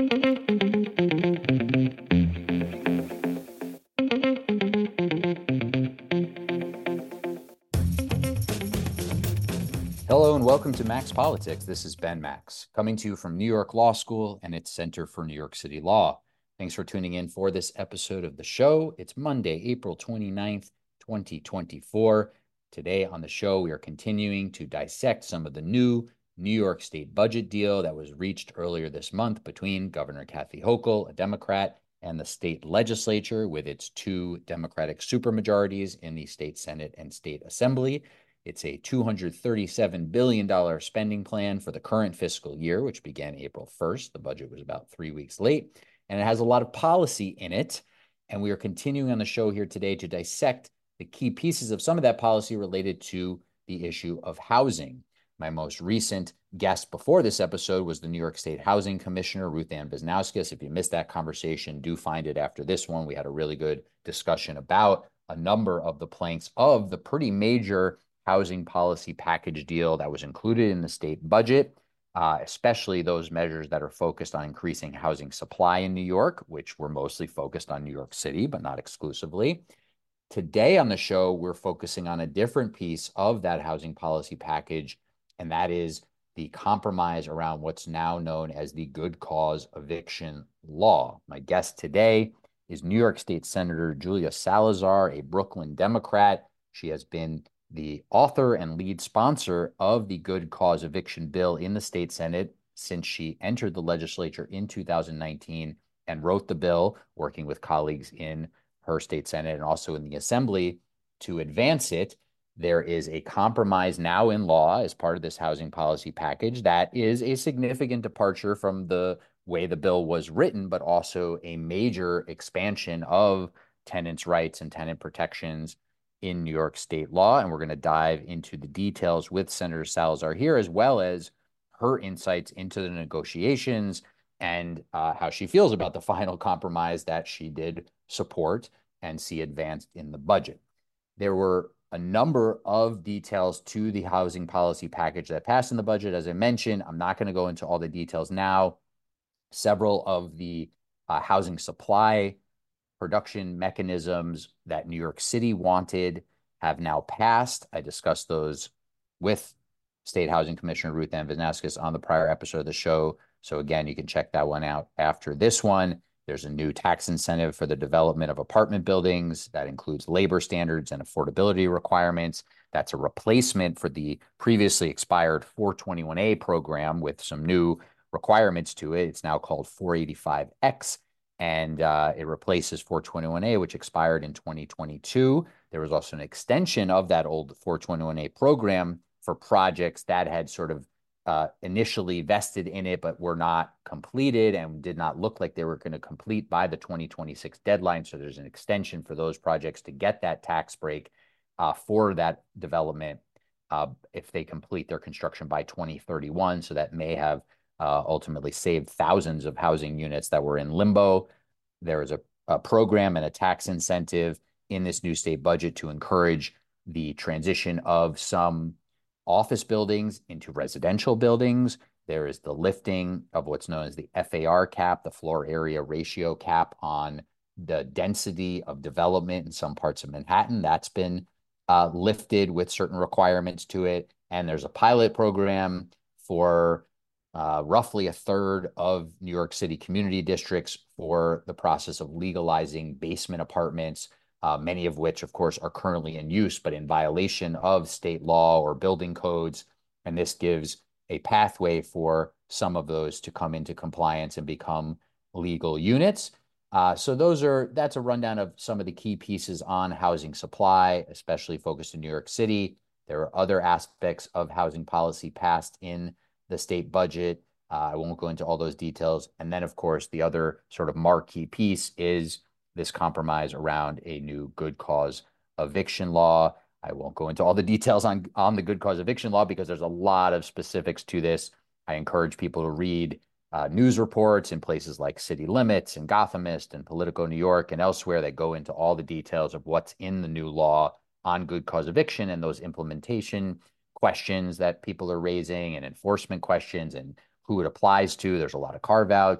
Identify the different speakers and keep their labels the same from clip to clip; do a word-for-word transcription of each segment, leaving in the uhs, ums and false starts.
Speaker 1: Hello and welcome to Max Politics. This is Ben Max, coming to you from New York Law School and its Center for New York City Law. Thanks for tuning in for this episode of the show. It's Monday, April twenty-ninth, twenty twenty-four. Today on the show, we are continuing to dissect some of the new New York State budget deal that was reached earlier this month between Governor Kathy Hochul, a Democrat, and the state legislature with its two Democratic supermajorities in the state Senate and state assembly. It's a two hundred thirty-seven billion dollars spending plan for the current fiscal year, which began April first. The budget was about three weeks late, and it has a lot of policy in it. And we are continuing on the show here today to dissect the key pieces of some of that policy related to the issue of housing. My most recent guest before this episode was the New York State Housing Commissioner, Ruth Ann Visnauskas. If you missed that conversation, do find it after this one. We had a really good discussion about a number of the planks of the pretty major housing policy package deal that was included in the state budget, uh, especially those measures that are focused on increasing housing supply in New York, which were mostly focused on New York City, but not exclusively. Today on the show, we're focusing on a different piece of that housing policy package, and that is the compromise around what's now known as the good cause eviction law. My guest today is New York State Senator Julia Salazar, a Brooklyn Democrat. She has been the author and lead sponsor of the good cause eviction bill in the state Senate since she entered the legislature in two thousand nineteen and wrote the bill, working with colleagues in her state Senate and also in the Assembly to advance it. There is a compromise now in law as part of this housing policy package that is a significant departure from the way the bill was written, but also a major expansion of tenants' rights and tenant protections in New York state law. And we're going to dive into the details with Senator Salazar here, as well as her insights into the negotiations and uh, how she feels about the final compromise that she did support and see advanced in the budget. There were a number of details to the housing policy package that passed in the budget. As I mentioned, I'm not going to go into all the details now. Several of the uh, housing supply production mechanisms that New York City wanted have now passed. I discussed those with State Housing Commissioner Ruth Ann Visnauskas on the prior episode of the show. So again, you can check that one out after this one. There's a new tax incentive for the development of apartment buildings that includes labor standards and affordability requirements. That's a replacement for the previously expired four twenty-one A program with some new requirements to it. It's now called four eighty-five X. And uh, it replaces four twenty-one A, which expired in twenty twenty-two. There was also an extension of that old four twenty-one A program for projects that had sort of uh, initially vested in it, but were not completed and did not look like they were going to complete by the twenty twenty-six deadline. So there's an extension for those projects to get that tax break uh, for that development uh, if they complete their construction by twenty thirty-one. So that may have Uh, ultimately saved thousands of housing units that were in limbo. There is a, a program and a tax incentive in this new state budget to encourage the transition of some office buildings into residential buildings. There is the lifting of what's known as the F A R cap, the floor area ratio cap on the density of development in some parts of Manhattan. That's been uh, lifted with certain requirements to it. And there's a pilot program for Uh, roughly a third of New York City community districts for the process of legalizing basement apartments, uh, many of which, of course, are currently in use, but in violation of state law or building codes. And this gives a pathway for some of those to come into compliance and become legal units. Uh, so those are that's a rundown of some of the key pieces on housing supply, especially focused in New York City. There are other aspects of housing policy passed in the state budget. Uh, I won't go into all those details. And then, of course, the other sort of marquee piece is this compromise around a new good cause eviction law. I won't go into all the details on, on the good cause eviction law because there's a lot of specifics to this. I encourage people to read uh, news reports in places like City Limits and Gothamist and Politico New York and elsewhere that go into all the details of what's in the new law on good cause eviction and those implementation questions that people are raising and enforcement questions and who it applies to. There's a lot of carve outs.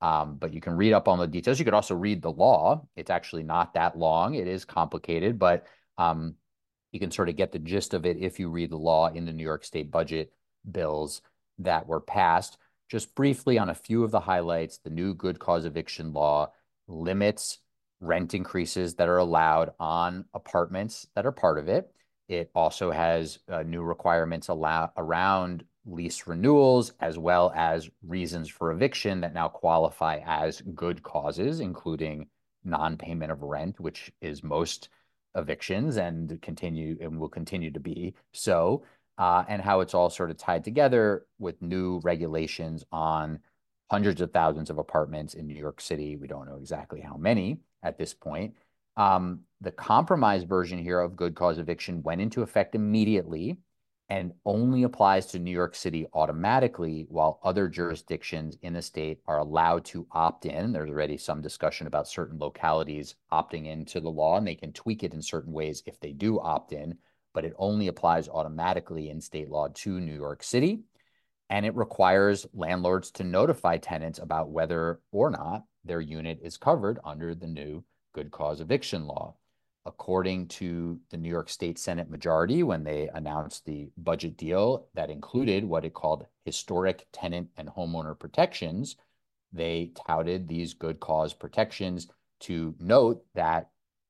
Speaker 1: Um, but you can read up on the details. You could also read the law. It's actually not that long. It is complicated, but um, you can sort of get the gist of it if you read the law in the New York State budget bills that were passed. Just briefly on a few of the highlights, the new good cause eviction law limits rent increases that are allowed on apartments that are part of it. It also has uh, new requirements allow around lease renewals, as well as reasons for eviction that now qualify as good causes, including non-payment of rent, which is most evictions and continue and will continue to be so, uh, and how it's all sort of tied together with new regulations on hundreds of thousands of apartments in New York City. We don't know exactly how many at this point. Um, the compromise version here of good cause eviction went into effect immediately and only applies to New York City automatically, while other jurisdictions in the state are allowed to opt in. There's already some discussion about certain localities opting into the law, and they can tweak it in certain ways if they do opt in, but it only applies automatically in state law to New York City. And it requires landlords to notify tenants about whether or not their unit is covered under the new good cause eviction law. According to the New York State Senate majority, when they announced the budget deal that included what it called historic tenant and homeowner protections, they touted these good cause protections to note that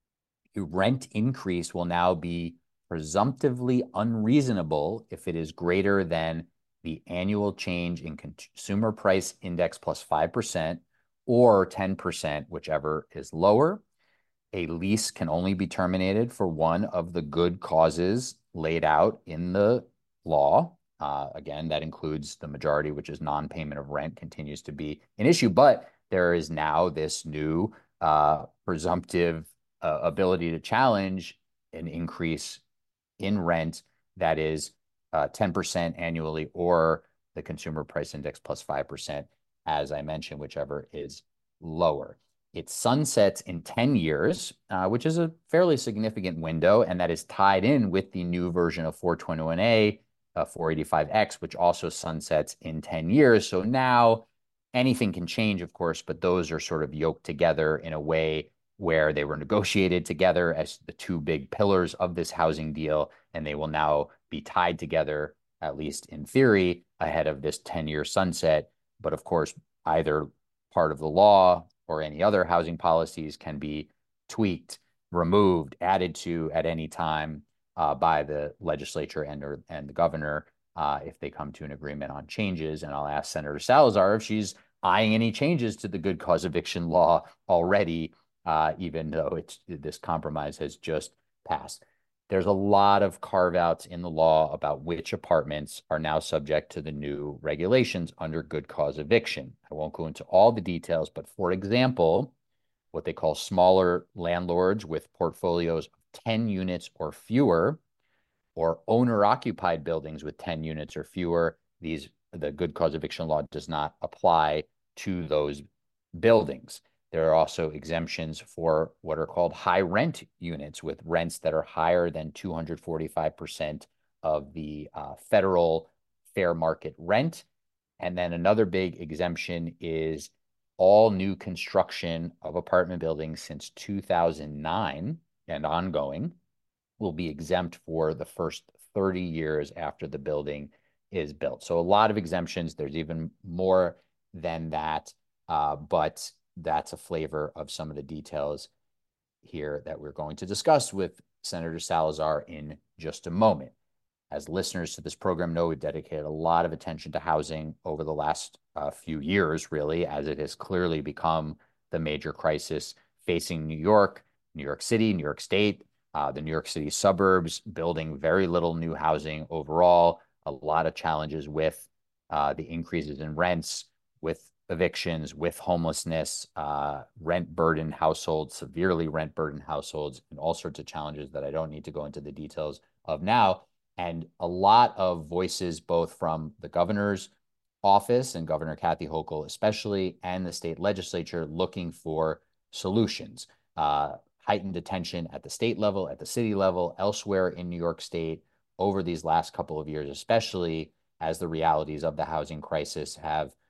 Speaker 1: a rent increase will now be presumptively unreasonable if it is greater than the annual change in consumer price index plus five percent or ten percent, whichever is lower. A lease can only be terminated for one of the good causes laid out in the law. Uh, again, that includes the majority, which is non-payment of rent, continues to be an issue. But there is now this new uh, presumptive uh, ability to challenge an increase in rent that is uh, ten percent annually or the consumer price index plus five percent, as I mentioned, whichever is lower. It sunsets in ten years, uh, which is a fairly significant window, and that is tied in with the new version of four twenty-one A, uh, four eighty-five X, which also sunsets in ten years. So now anything can change, of course, but those are sort of yoked together in a way where they were negotiated together as the two big pillars of this housing deal, and they will now be tied together, at least in theory, ahead of this ten-year sunset. But of course, either part of the law or any other housing policies can be tweaked, removed, added to at any time uh, by the legislature and or, and the governor uh, if they come to an agreement on changes. And I'll ask Senator Salazar if she's eyeing any changes to the good cause eviction law already, uh, even though it's this compromise has just passed. There's a lot of carve outs in the law about which apartments are now subject to the new regulations under good cause eviction. I won't go into all the details, but for example, what they call smaller landlords with portfolios of ten units or fewer, or owner occupied buildings with ten units or fewer, these the good cause eviction law does not apply to those buildings. There are also exemptions for what are called high rent units with rents that are higher than two hundred forty-five percent of the uh, federal fair market rent. And then another big exemption is all new construction of apartment buildings since two thousand nine and ongoing will be exempt for the first thirty years after the building is built. So a lot of exemptions. There's even more than that, uh, but that's a flavor of some of the details here that we're going to discuss with Senator Salazar in just a moment. As listeners to this program know, we've dedicated a lot of attention to housing over the last uh, few years, really, as it has clearly become the major crisis facing New York, New York City, New York State, uh, the New York City suburbs, building very little new housing overall, a lot of challenges with uh, the increases in rents, with evictions, with homelessness, uh, rent burden households, severely rent burden households, and all sorts of challenges that I don't need to go into the details of now. And a lot of voices, both from the governor's office and Governor Kathy Hochul especially, and the state legislature looking for solutions. Uh, heightened attention at the state level, at the city level, elsewhere in New York State over these last couple of years, especially as the realities of the housing crisis have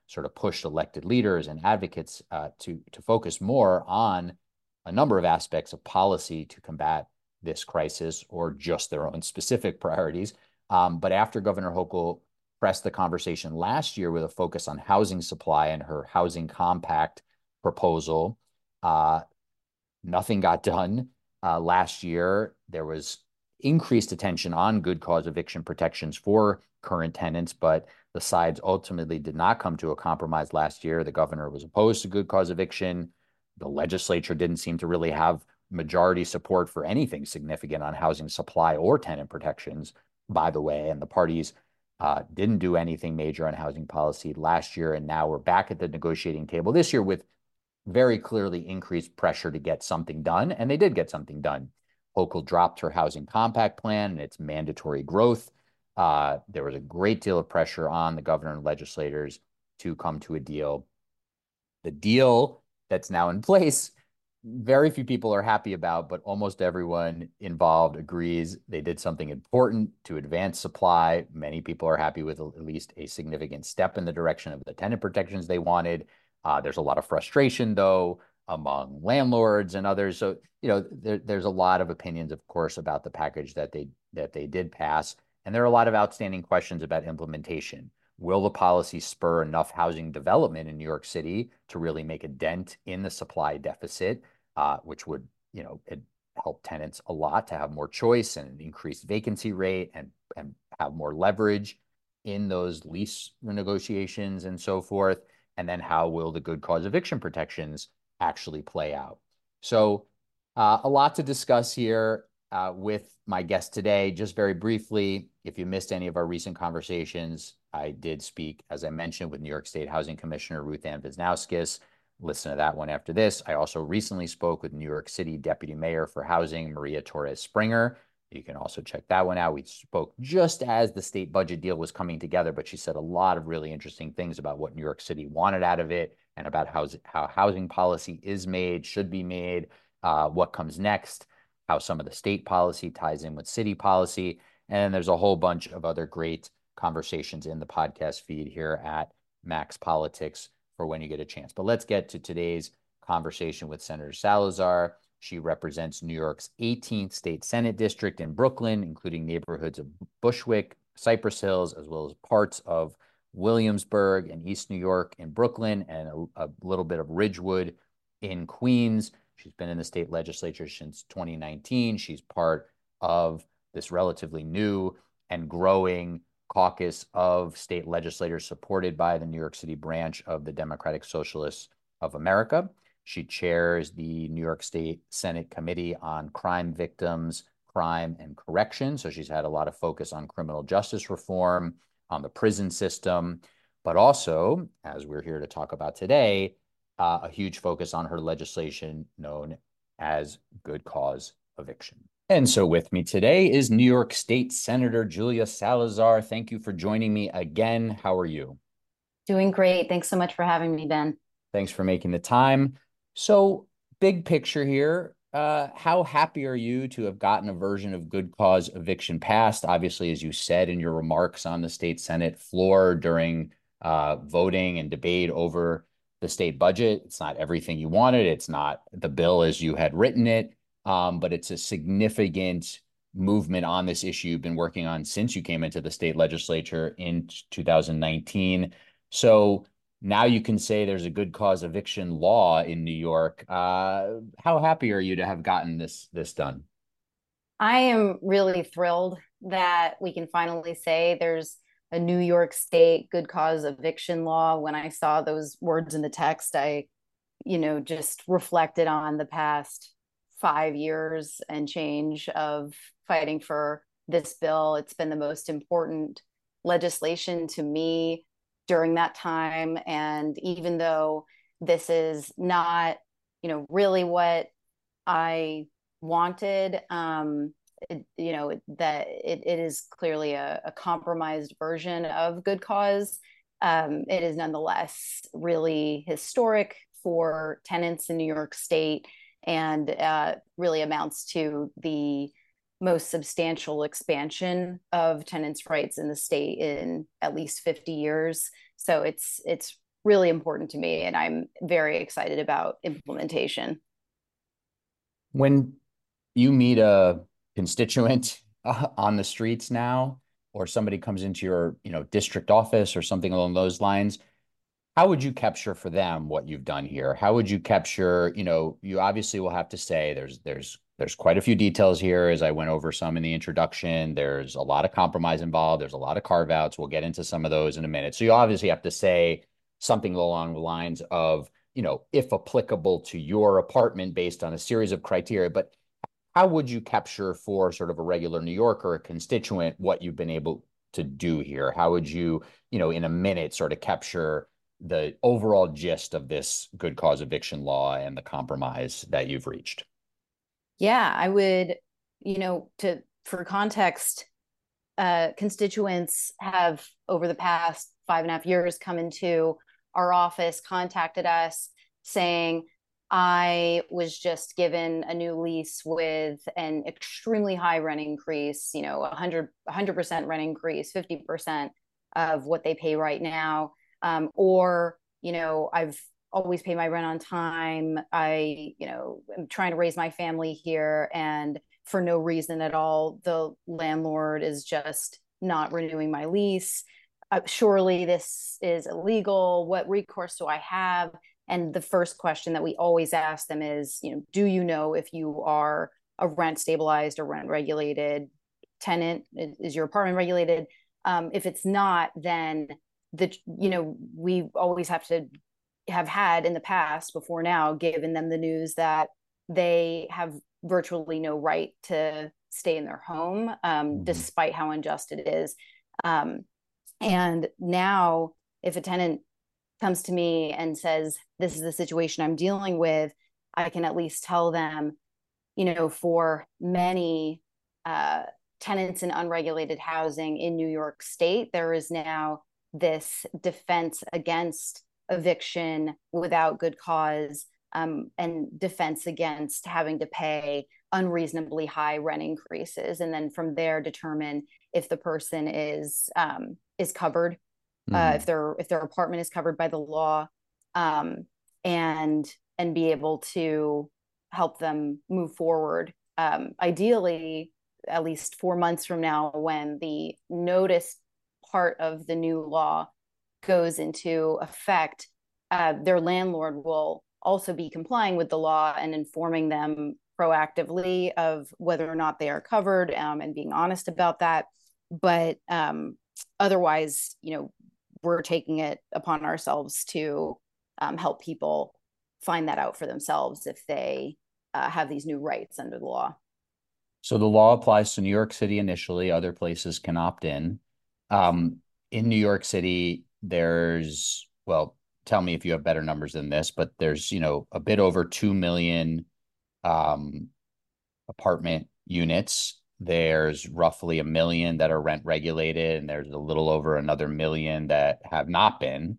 Speaker 1: sort of pushed elected leaders and advocates uh, to, to focus more on a number of aspects of policy to combat this crisis or just their own specific priorities. Um, but after Governor Hochul pressed the conversation last year with a focus on housing supply and her housing compact proposal, uh, nothing got done. Uh, last year, there was increased attention on good cause eviction protections for current tenants, but the sides ultimately did not come to a compromise last year. The governor was opposed to good cause eviction. The legislature didn't seem to really have majority support for anything significant on housing supply or tenant protections, by the way, and the parties uh, didn't do anything major on housing policy last year, and now we're back at the negotiating table this year with very clearly increased pressure to get something done, and they did get something done. Hochul dropped her housing compact plan and its mandatory growth. Uh, there was a great deal of pressure on the governor and legislators to come to a deal. The deal that's now in place, very few people are happy about, but almost everyone involved agrees they did something important to advance supply. Many people are happy with at least a significant step in the direction of the tenant protections they wanted. Uh, there's a lot of frustration, though, among landlords and others. So, you know, there, there's a lot of opinions, of course, about the package that they that they did pass. And there are a lot of outstanding questions about implementation. Will the policy spur enough housing development in New York City to really make a dent in the supply deficit, uh, which would, you know, it help tenants a lot to have more choice and an increased vacancy rate and, and have more leverage in those lease renegotiations and so forth? And then how will the good cause eviction protections actually play out? So uh, a lot to discuss here uh, with my guest today. Just very briefly, if you missed any of our recent conversations, I did speak, as I mentioned, with New York State Housing Commissioner Ruth Ann Visnauskas. Listen to that one after this. I also recently spoke with New York City Deputy Mayor for Housing, Maria Torres Springer. You can also check that one out. We spoke just as the state budget deal was coming together, but she said a lot of really interesting things about what New York City wanted out of it and about how, how housing policy is made, should be made, uh, what comes next, how some of the state policy ties in with city policy. And there's a whole bunch of other great conversations in the podcast feed here at Max Politics for when you get a chance. But let's get to today's conversation with Senator Salazar. She represents New York's eighteenth State Senate District in Brooklyn, including neighborhoods of Bushwick, Cypress Hills, as well as parts of Williamsburg and East New York in Brooklyn, and a, a little bit of Ridgewood in Queens. She's been in the state legislature since twenty nineteen. She's part of this relatively new and growing caucus of state legislators supported by the New York City branch of the Democratic Socialists of America. She chairs the New York State Senate Committee on Crime Victims, Crime, and Correction. So she's had a lot of focus on criminal justice reform, on the prison system, but also, as we're here to talk about today, uh, a huge focus on her legislation known as good cause eviction. And so with me today is New York State Senator Julia Salazar. Thank you for joining me again. How are you?
Speaker 2: Doing great. Thanks so much for having me, Ben.
Speaker 1: Thanks for making the time. So big picture here, uh, how happy are you to have gotten a version of good cause eviction passed? Obviously, as you said in your remarks on the state Senate floor during uh, voting and debate over the state budget, it's not everything you wanted. It's not the bill as you had written it, um, but it's a significant movement on this issue you've been working on since you came into the state legislature in two thousand nineteen. So now you can say there's a good cause eviction law in New York. Uh, how happy are you to have gotten this this done?
Speaker 2: I am really thrilled that we can finally say there's a New York State good cause eviction law. When I saw those words in the text, I, you know, just reflected on the past five years and change of fighting for this bill. It's been the most important legislation to me during that time. And even though this is not, you know, really what I wanted, um, it, you know, that it, it is clearly a, a compromised version of good cause. Um, it is nonetheless really historic for tenants in New York State and uh, really amounts to the most substantial expansion of tenants' rights in the state in at least fifty years. So it's it's really important to me, and I'm very excited about implementation.
Speaker 1: When you meet a constituent uh, on the streets now, or somebody comes into your, you know, district office or something along those lines, how would you capture for them what you've done here? How would you capture, you know, you obviously will have to say there's there's there's quite a few details here as I went over some in the introduction. There's a lot of compromise involved. There's a lot of carve outs. We'll get into some of those in a minute. So you obviously have to say something along the lines of, you know, if applicable to your apartment based on a series of criteria. But how would you capture for sort of a regular New Yorker, a constituent, what you've been able to do here? How would you, you know, in a minute sort of capture the overall gist of this good cause eviction law and the compromise that you've reached?
Speaker 2: Yeah, I would, you know, to for context, uh, constituents have over the past five and a half years come into our office, contacted us saying, I was just given a new lease with an extremely high rent increase, you know, one hundred, one hundred percent rent increase, fifty percent of what they pay right now. Um, or, you know, I've always paid my rent on time. I, you know, am trying to raise my family here. And for no reason at all, the landlord is just not renewing my lease. Uh, surely this is illegal. What recourse do I have? And the first question that we always ask them is, you know, do you know if you are a rent stabilized or rent regulated tenant? Is your apartment regulated? Um, if it's not, then the, you know, we always have to have had in the past before now given them the news that they have virtually no right to stay in their home, um,
Speaker 1: Mm-hmm.
Speaker 2: despite how unjust it is. Um, and now, if a tenant comes to me and says, this is the situation I'm dealing with, I can at least tell them, you know, for many uh, tenants in unregulated housing in New York State, there is now this defense against eviction without good cause, um, and defense against having to pay unreasonably high rent increases, and then from there determine if the person is um, is covered, uh,
Speaker 1: Mm-hmm.
Speaker 2: if their if their apartment is covered by the law, um, and and be able to help them move forward. Um, ideally, at least four months from now, when the notice part of the new law goes into effect, uh, their landlord will also be complying with the law and informing them proactively of whether or not they are covered, um, and being honest about that. But um, otherwise, you know, we're taking it upon ourselves to um, help people find that out for themselves if they uh, have these new rights under the law.
Speaker 1: So the law applies to New York City initially. Other places can opt in. Um, in New York City, there's, well, tell me if you have better numbers than this, but there's, you know, a bit over two million um, apartment units. There's roughly a million that are rent regulated, and there's a little over another million that have not been.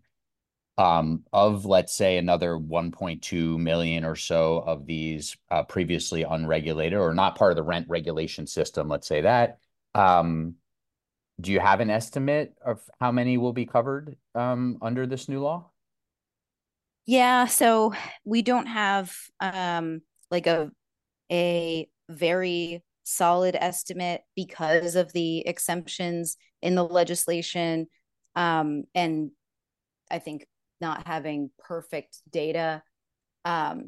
Speaker 1: Um, of, let's say, another one point two million or so of these uh, previously unregulated or not part of the rent regulation system, let's say that. Um, do you have an estimate of how many will be covered um, under this new law?
Speaker 2: Yeah, so we don't have um, like a a very solid estimate because of the exemptions in the legislation, um, and I think not having perfect data. Um,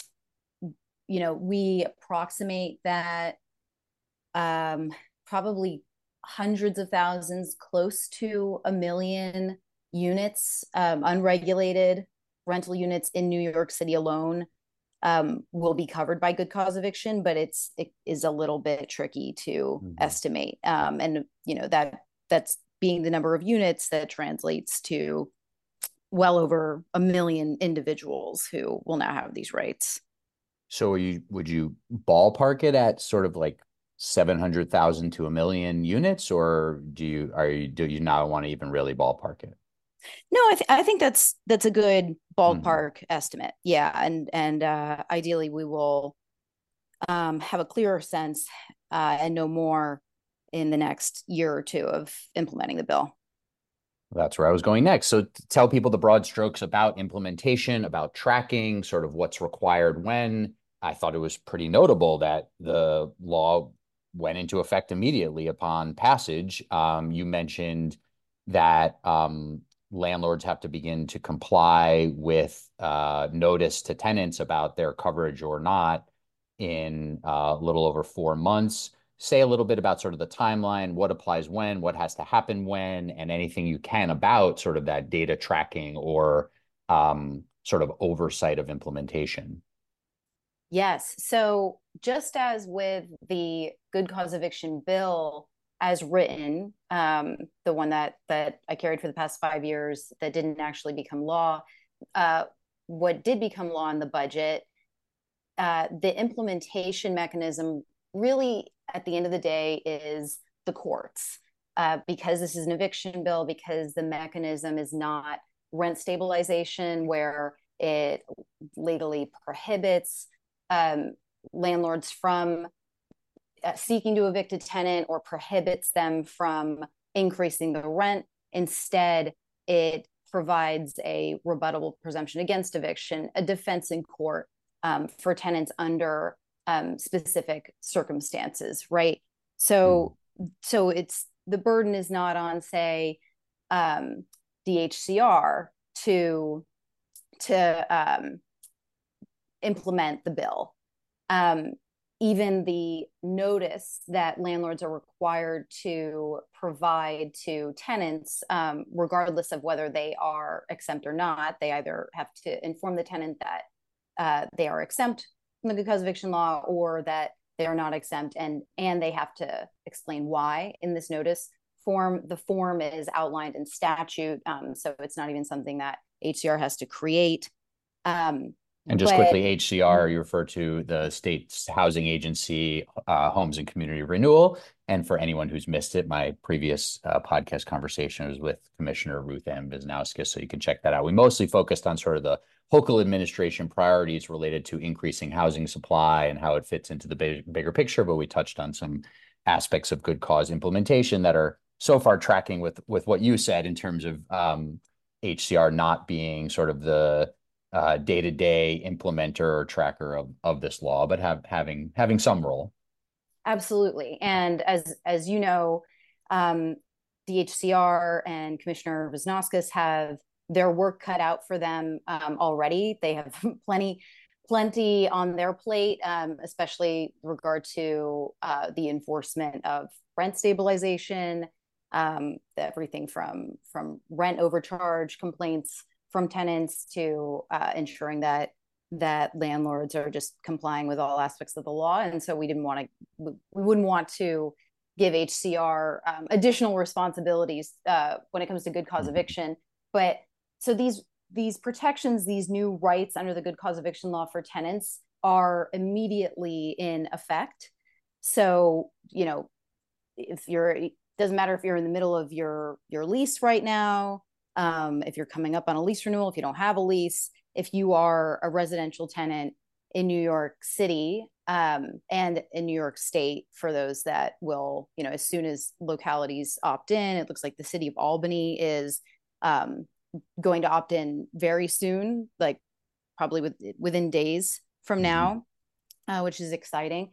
Speaker 2: you know, we approximate that um, probably hundreds of thousands, close to a million units, um, unregulated rental units in New York City alone, um, will be covered by good cause eviction, but it's it is a little bit tricky to
Speaker 1: Mhm.
Speaker 2: estimate. Um, and you know that that's being the number of units that translates to well over a million individuals who will now have these rights.
Speaker 1: So you would you ballpark it at sort of like seven hundred thousand to a million units, or do you are you do you not want to even really ballpark it?
Speaker 2: No, I, th- I think that's that's a good
Speaker 1: Mhm.
Speaker 2: ballpark estimate. Yeah, and and uh, ideally we will um, have a clearer sense uh, and know more in the next year or two of implementing the bill.
Speaker 1: That's where I was going next. So tell people the broad strokes about implementation, about tracking, sort of what's required when. I thought it was pretty notable that the law went into effect immediately upon passage. Um, you mentioned that um, landlords have to begin to comply with uh, notice to tenants about their coverage or not in uh, a little over four months. Say a little bit about sort of the timeline, what applies when, what has to happen when, and anything you can about sort of that data tracking or um, sort of oversight of implementation.
Speaker 2: Yes. So just as with the good cause eviction bill as written, um, the one that that I carried for the past five years that didn't actually become law, uh, what did become law in the budget, uh, the implementation mechanism really at the end of the day is the courts. Uh, because this is an eviction bill, because the mechanism is not rent stabilization, where it legally prohibits um, landlords from uh, seeking to evict a tenant or prohibits them from increasing the rent. Instead, it provides a rebuttable presumption against eviction, a defense in court um, for tenants under um, specific circumstances, right? So, so it's the burden is not on, say, um, D H C R to to um, implement the bill. Um, Even the notice that landlords are required to provide to tenants, um, regardless of whether they are exempt or not, they either have to inform the tenant that uh, they are exempt from the good cause eviction law or that they are not exempt, and and they have to explain why in this notice form. The form is outlined in statute, um, so it's not even something that H C R has to create. Um,
Speaker 1: And just
Speaker 2: but
Speaker 1: quickly, H C R, you refer to the state's housing agency, uh, Homes and Community Renewal. And for anyone who's missed it, my previous uh, podcast conversation was with Commissioner Ruth Ann Wisnauskas, so you can check that out. We mostly focused on sort of the Hochul administration priorities related to increasing housing supply and how it fits into the big, bigger picture, but we touched on some aspects of good cause implementation that are so far tracking with, with what you said in terms of um, H C R not being sort of the uh, day-to-day implementer or tracker of, of this law, but have having having some role.
Speaker 2: Absolutely. And as as you know, um, D H C R and Commissioner Wisnauskas have their work cut out for them um, already. They have plenty plenty on their plate, um, especially with regard to uh, the enforcement of rent stabilization, um, everything from from rent overcharge complaints from tenants to uh, ensuring that that landlords are just complying with all aspects of the law. And so we didn't want to, we wouldn't want to give H C R um, additional responsibilities uh, when it comes to good cause eviction. But so these these protections, these new rights under the good cause eviction law for tenants are immediately in effect. So, you know, if you're, it doesn't matter if you're in the middle of your your lease right now, um, if you're coming up on a lease renewal, if you don't have a lease, if you are a residential tenant in New York City um, and in New York State, for those that will, you know, as soon as localities opt in, it looks like the city of Albany is um, going to opt in very soon, like probably with, within days from
Speaker 1: Mm-hmm.
Speaker 2: now, uh, which is exciting.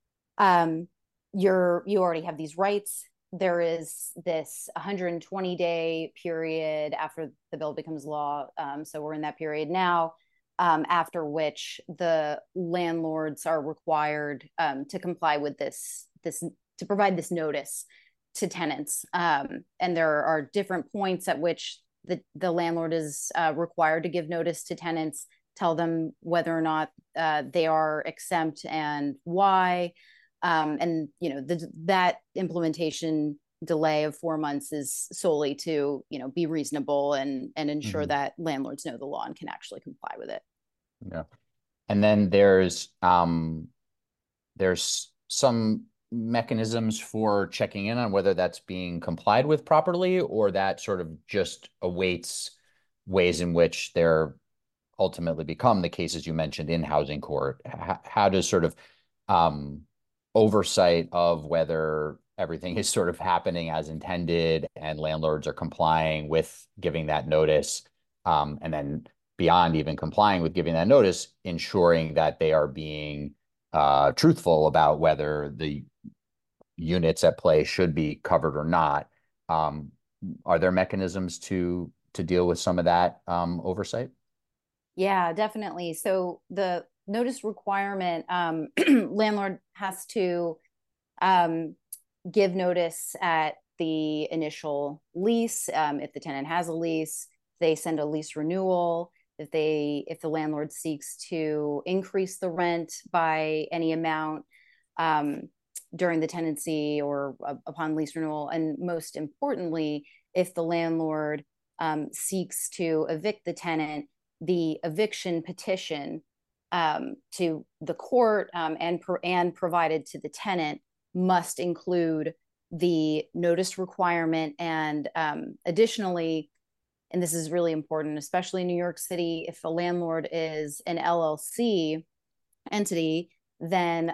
Speaker 2: Um, you're you already have these rights. There is this one hundred twenty day period after the bill becomes law. Um, so we're in that period now, um, after which the landlords are required um, to comply with this this to provide this notice to tenants. Um, and there are different points at which the the landlord is uh, required to give notice to tenants, tell them whether or not uh, they are exempt and why. Um, and you know the, that implementation delay of four months is solely to you know be reasonable and and ensure
Speaker 1: Mm-hmm.
Speaker 2: that landlords know the law and can actually comply with it.
Speaker 1: Yeah. And then there's um, there's some mechanisms for checking in on whether that's being complied with properly or that sort of just awaits ways in which they're ultimately become the cases you mentioned in housing court. How, how does sort of um, oversight of whether everything is sort of happening as intended and landlords are complying with giving that notice. Um, and then beyond even complying with giving that notice, ensuring that they are being uh, truthful about whether the units at play should be covered or not. Um, are there mechanisms to to deal with some of that um, oversight?
Speaker 2: Yeah, definitely. So the notice requirement, um, landlord has to um, give notice at the initial lease. Um, if the tenant has a lease, they send a lease renewal. If they, if the landlord seeks to increase the rent by any amount um, during the tenancy or uh, upon lease renewal, and most importantly, if the landlord um, seeks to evict the tenant, the eviction petition um, to the court um, and and provided to the tenant must include the notice requirement. And um, additionally, and this is really important, especially in New York City, if a landlord is an L L C entity, then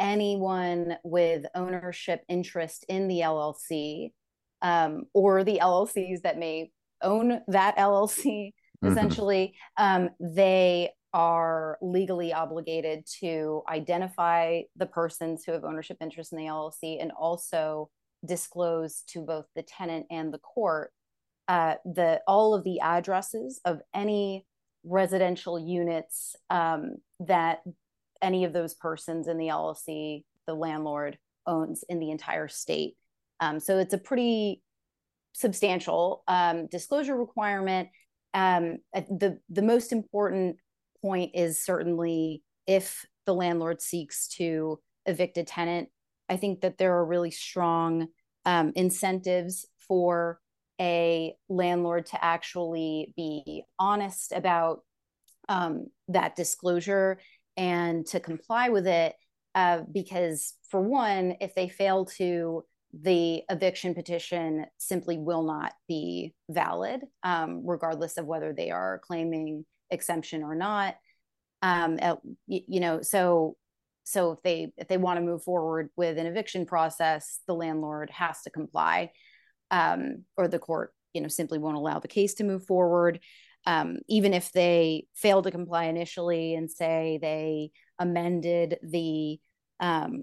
Speaker 2: anyone with ownership interest in the L L C um, or the L L Cs that may own that L L C,
Speaker 1: Mm-hmm.
Speaker 2: essentially, um, they are legally obligated to identify the persons who have ownership interest in the L L C and also disclose to both the tenant and the court uh, the all of the addresses of any residential units um, that any of those persons in the L L C, the landlord, owns in the entire state. Um, so it's a pretty substantial um, disclosure requirement. Um, the the most important point is certainly if the landlord seeks to evict a tenant. I think that there are really strong um, incentives for a landlord to actually be honest about um, that disclosure and to comply with it. Uh, because, for one, if they fail to, the eviction petition simply will not be valid, um, regardless of whether they are claiming exemption or not. Um, uh, you know, so so if they if they want to move forward with an eviction process, the landlord has to comply, um, or the court, you know, simply won't allow the case to move forward. Um, even if they fail to comply initially and say they amended the um,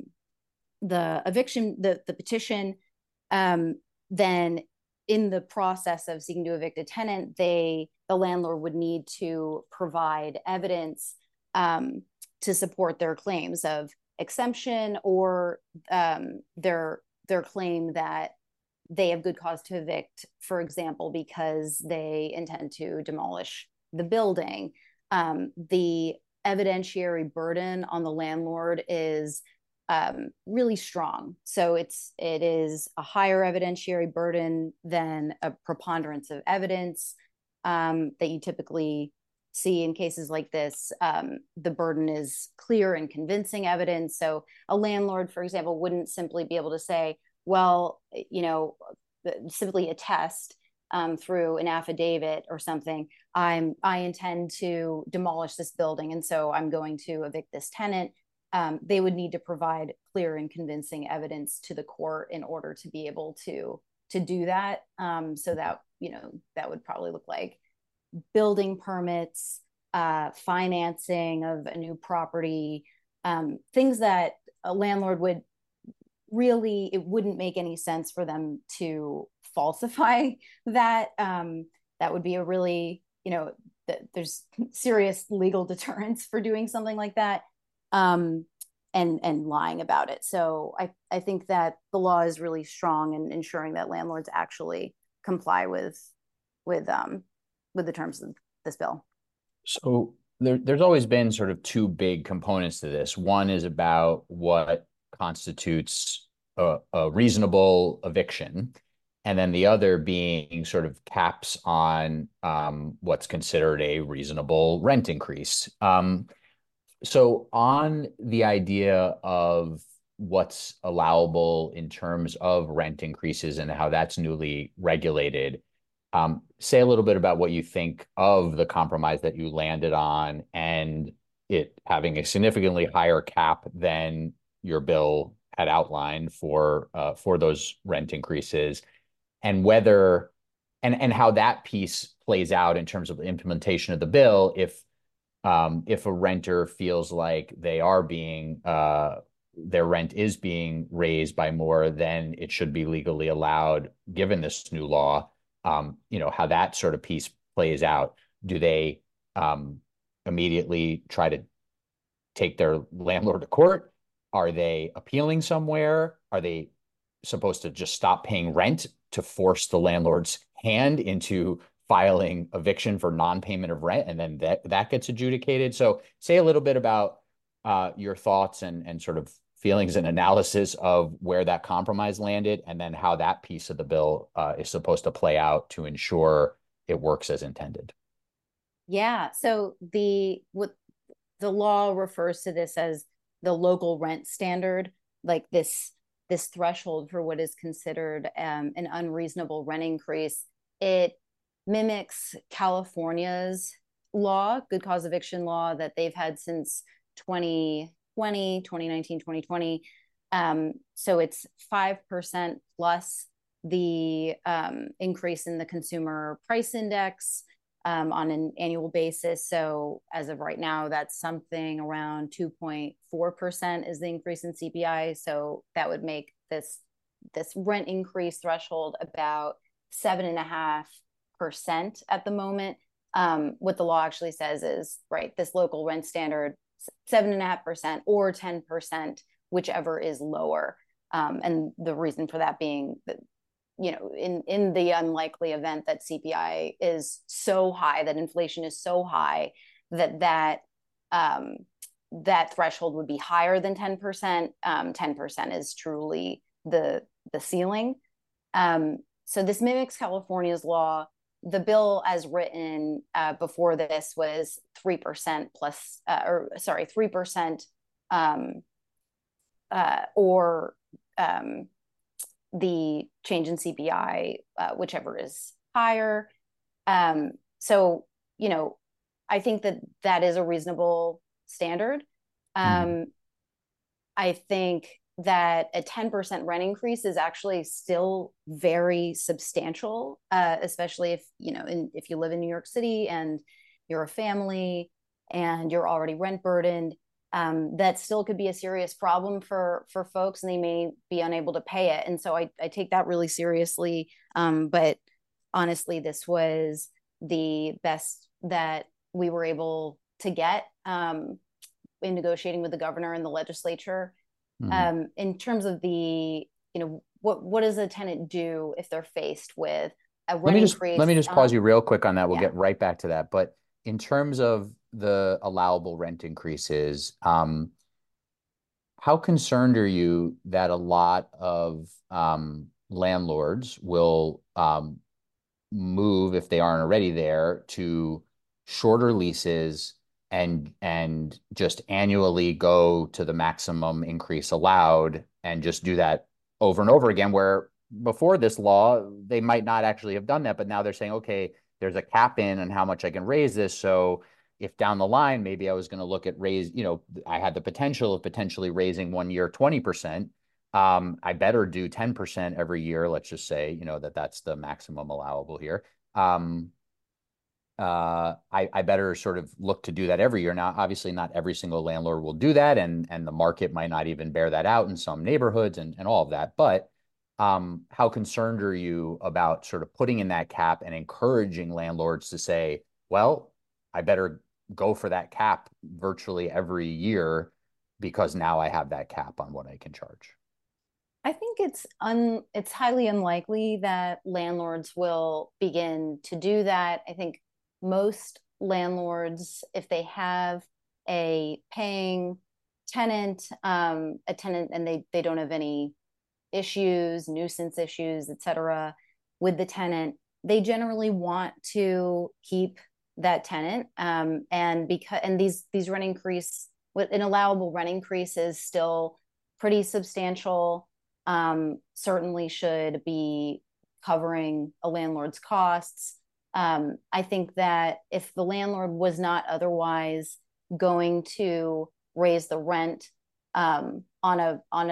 Speaker 2: the eviction, the the petition, um, then in the process of seeking to evict a tenant, they the landlord would need to provide evidence um, to support their claims of exemption or um, their their claim that they have good cause to evict, for example, because they intend to demolish the building. Um, the evidentiary burden on the landlord is um, really strong. So it's it is a higher evidentiary burden than a preponderance of evidence um, that you typically see in cases like this. Um, the burden is clear and convincing evidence. So a landlord, for example, wouldn't simply be able to say, well, you know, simply attest um, through an affidavit or something, I'm I intend to demolish this building, and so I'm going to evict this tenant. Um, they would need to provide clear and convincing evidence to the court in order to be able to to do that. Um, so that, you know, that would probably look like building permits, uh, financing of a new property, um, things that a landlord would really, it wouldn't make any sense for them to falsify that. Um, that would be a really, you know, th- there's serious legal deterrence for doing something like that. Um, and and lying about it. So I, I think that the law is really strong in ensuring that landlords actually comply with with um with the terms of this bill.
Speaker 1: So there, there's always been sort of two big components to this. One is about what constitutes a, a reasonable eviction, and then the other being sort of caps on um, what's considered a reasonable rent increase. Um, so on the idea of what's allowable in terms of rent increases and how that's newly regulated, um, say a little bit about what you think of the compromise that you landed on and it having a significantly higher cap than your bill had outlined for uh, for those rent increases, and whether and and how that piece plays out in terms of the implementation of the bill. If um, if a renter feels like they are being uh, their rent is being raised by more than it should be legally allowed, given this new law, um, you know, how that sort of piece plays out. Do they um, immediately try to take their landlord to court? Are they appealing somewhere? Are they supposed to just stop paying rent to force the landlord's hand into filing eviction for non-payment of rent, and then that that gets adjudicated? So say a little bit about uh, your thoughts and and sort of feelings and analysis of where that compromise landed, and then how that piece of the bill uh, is supposed to play out to ensure it works as intended.
Speaker 2: Yeah. So the what the law refers to this as the local rent standard, like this this threshold for what is considered um, an unreasonable rent increase. It mimics California's law, good cause eviction law, that they've had since twenty twenty, twenty nineteen, twenty twenty. Um, so it's five percent plus the um, increase in the consumer price index um, on an annual basis. So as of right now, that's something around two point four percent is the increase in C P I. So that would make this this rent increase threshold about seven and a half percent at the moment. Um, what the law actually says is, right, this local rent standard, seven and a half percent or ten percent, whichever is lower. Um, and the reason for that being that, you know, in, in the unlikely event that C P I is so high, that inflation is so high that that um, that threshold would be higher than ten percent. Um, ten percent is truly the the ceiling. Um, so this mimics California's law. The bill as written uh, before this was three percent plus, uh, or sorry, three percent um, uh, or um, the change in C P I, uh, whichever is higher. Um, so, you know, I think that that is a reasonable standard.
Speaker 1: Mm-hmm.
Speaker 2: Um, I think that a ten percent rent increase is actually still very substantial, uh, especially if, you know, in, if you live in New York City and you're a family and you're already rent burdened. Um, that still could be a serious problem for for folks, and they may be unable to pay it. And so I, I take that really seriously. Um, but honestly, this was the best that we were able to get um, in negotiating with the governor and the legislature.
Speaker 1: Mm-hmm.
Speaker 2: Um, in terms of the, you know, what what does a tenant do if they're faced with a
Speaker 1: Let
Speaker 2: rent
Speaker 1: me just let
Speaker 2: increase?
Speaker 1: me just
Speaker 2: Uh,
Speaker 1: pause you real quick on that. We'll
Speaker 2: yeah.
Speaker 1: get right back to that. But in terms of the allowable rent increases, um, how concerned are you that a lot of um, landlords will um, move, if they aren't already there, to shorter leases and and just annually go to the maximum increase allowed and just do that over and over again, where before this law they might not actually have done that, but now they're saying, okay, there's a cap in on how much I can raise this. So if down the line maybe I was going to look at raise, you know, I had the potential of potentially raising one year twenty percent, um, I better do ten percent every year. Let's just say, you know, that that's the maximum allowable here. Um, uh, I, I better sort of look to do that every year. Now, obviously, not every single landlord will do that, and and the market might not even bear that out in some neighborhoods and and all of that. But um, how concerned are you about sort of putting in that cap and encouraging landlords to say, well, I better go for that cap virtually every year because now I have that cap on what I can charge?
Speaker 2: I think it's un it's highly unlikely that landlords will begin to do that. I think most landlords, if they have a paying tenant, um, a tenant, and they they don't have any issues, nuisance issues, et cetera, with the tenant, they generally want to keep that tenant. Um, and because and these these rent increase with an allowable rent increase is still pretty substantial. Um, certainly should be covering a landlord's costs. Um, I think that if the landlord was not otherwise going to raise the rent um, on a on a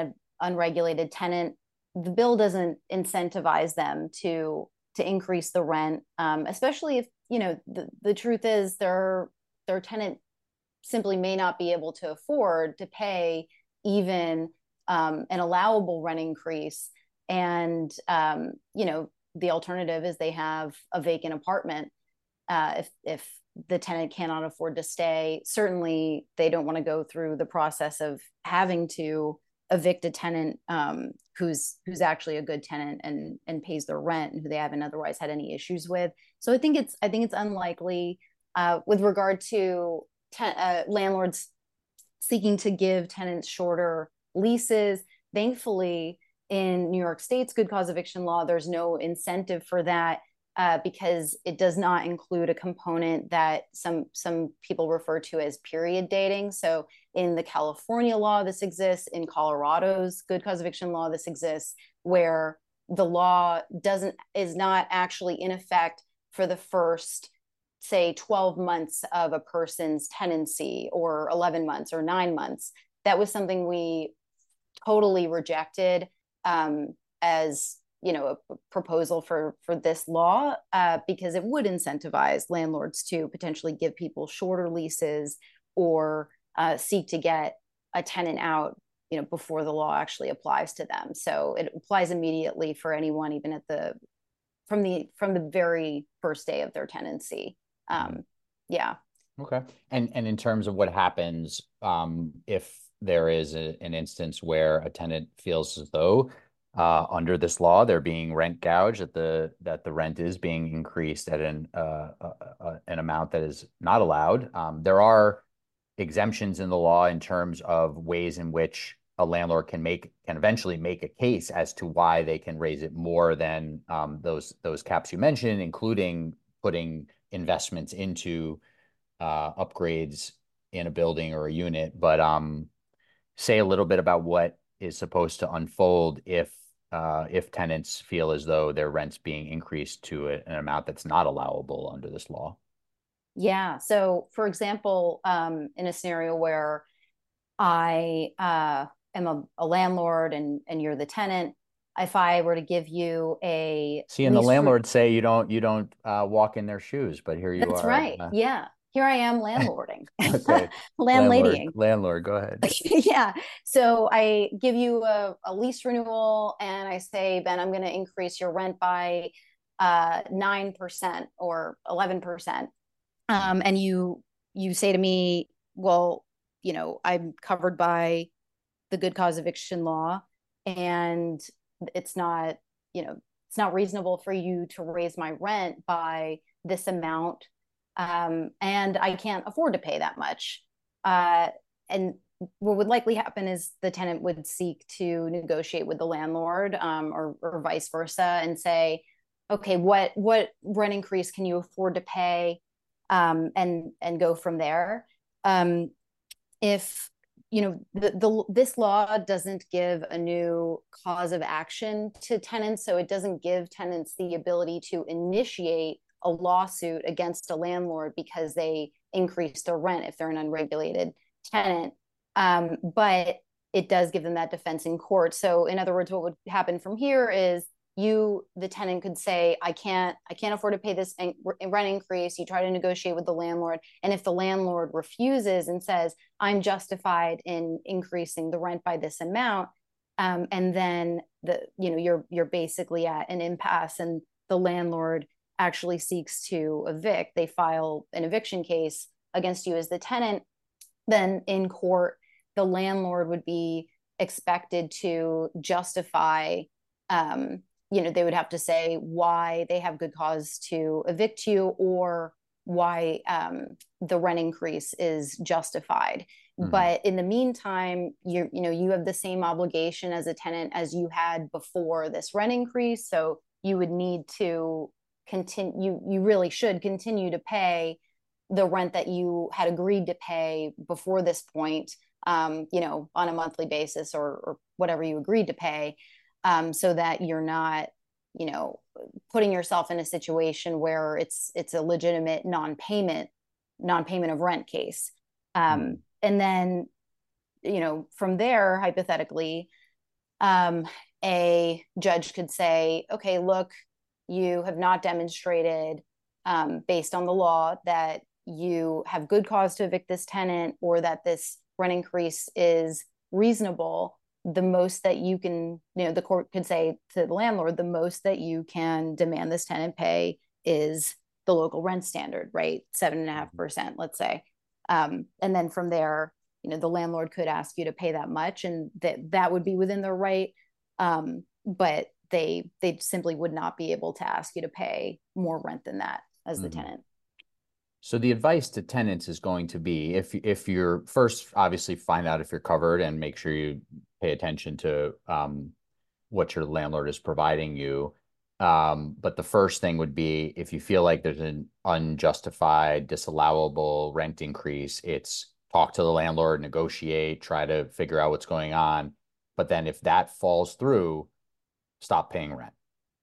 Speaker 2: unregulated tenant, the bill doesn't incentivize them to to increase the rent, um, especially if, you know, the, the truth is their their tenant simply may not be able to afford to pay even um, an allowable rent increase. And, um, you know, the alternative is they have a vacant apartment. Uh, if, if the tenant cannot afford to stay, certainly they don't want to go through the process of having to evict a tenant um, who's who's actually a good tenant and and pays their rent and who they haven't otherwise had any issues with. So I think it's I think it's unlikely uh, with regard to ten, uh, landlords seeking to give tenants shorter leases. Thankfully, in New York State's good cause eviction law, there's no incentive for that uh, because it does not include a component that some some people refer to as period dating. So in the California law, this exists. In Colorado's good cause eviction law, this exists, where the law doesn't is not actually in effect for the first, say, twelve months of a person's tenancy, or eleven months or nine months. That was something we totally rejected um, as, you know, a proposal for for this law uh, because it would incentivize landlords to potentially give people shorter leases or uh, seek to get a tenant out, you know, before the law actually applies to them. So it applies immediately for anyone, even at the from the from the very first day of their tenancy. Um, yeah.
Speaker 1: Okay. And and in terms of what happens um, if there is a, an instance where a tenant feels as though uh, under this law they're being rent gouged, that the that the rent is being increased at an uh, uh, uh, an amount that is not allowed, um, there are exemptions in the law in terms of ways in which a landlord can make can eventually make a case as to why they can raise it more than um, those those caps you mentioned, including putting investments into uh, upgrades in a building or a unit. But um, say a little bit about what is supposed to unfold if uh, if tenants feel as though their rent's being increased to a, an amount that's not allowable under this law.
Speaker 2: Yeah. So, for example, um, in a scenario where I uh, am a, a landlord and and you're the tenant, if I were to give you a
Speaker 1: See, and the
Speaker 2: lease for,
Speaker 1: landlords say you don't you don't uh, walk in their shoes, but here you
Speaker 2: that's
Speaker 1: are.
Speaker 2: right.
Speaker 1: Uh,
Speaker 2: Yeah. Here I am landlording,
Speaker 1: okay, landlord,
Speaker 2: landladying.
Speaker 1: landlord, go ahead.
Speaker 2: Yeah. So I give you a, a lease renewal and I say, Ben, I'm going to increase your rent by uh, nine percent or eleven percent. Um, and you you say to me, well, you know, I'm covered by the good cause eviction law, and it's not, you know, it's not reasonable for you to raise my rent by this amount, um, and I can't afford to pay that much. Uh, and what would likely happen is the tenant would seek to negotiate with the landlord, um, or, or vice versa, and say, okay, what what rent increase can you afford to pay, um, and and go from there. Um, if you know the, the this law doesn't give a new cause of action to tenants, so it doesn't give tenants the ability to initiate a lawsuit against a landlord because they increased their rent if they're an unregulated tenant. Um, but it does give them that defense in court. So in other words, what would happen from here is you, the tenant, could say, I can't, I can't afford to pay this rent increase. You try to negotiate with the landlord. And if the landlord refuses and says, I'm justified in increasing the rent by this amount, um, and then the, you know, you're, you're basically at an impasse and the landlord actually seeks to evict, they file an eviction case against you as the tenant, then in court, the landlord would be expected to justify, um, you know, they would have to say why they have good cause to evict you, or why um, the rent increase is justified. Mm-hmm. But in the meantime, you you know, you have the same obligation as a tenant as you had before this rent increase. So you would need to continue, you, you really should continue to pay the rent that you had agreed to pay before this point, um, you know, on a monthly basis, or, or whatever you agreed to pay. Um, so that you're not, you know, putting yourself in a situation where it's it's a legitimate non-payment non-payment of rent case. Um, mm. And then, you know, from there, hypothetically, um, a judge could say, okay, look, you have not demonstrated, um, based on the law, that you have good cause to evict this tenant or that this rent increase is reasonable. The most that you can, you know, the court could say to the landlord, the most that you can demand this tenant pay is the local rent standard, right? Seven and a half percent, let's say. Um, and then from there, you know, the landlord could ask you to pay that much, and that that would be within their right. Um, but they they simply would not be able to ask you to pay more rent than that as the
Speaker 1: Mm-hmm.
Speaker 2: tenant.
Speaker 1: So the advice to tenants is going to be, if if you're first, obviously find out if you're covered and make sure you pay attention to um, what your landlord is providing you. Um, but the first thing would be, if you feel like there's an unjustified, disallowable rent increase, it's talk to the landlord, negotiate, try to figure out what's going on. But then if that falls through, stop paying rent.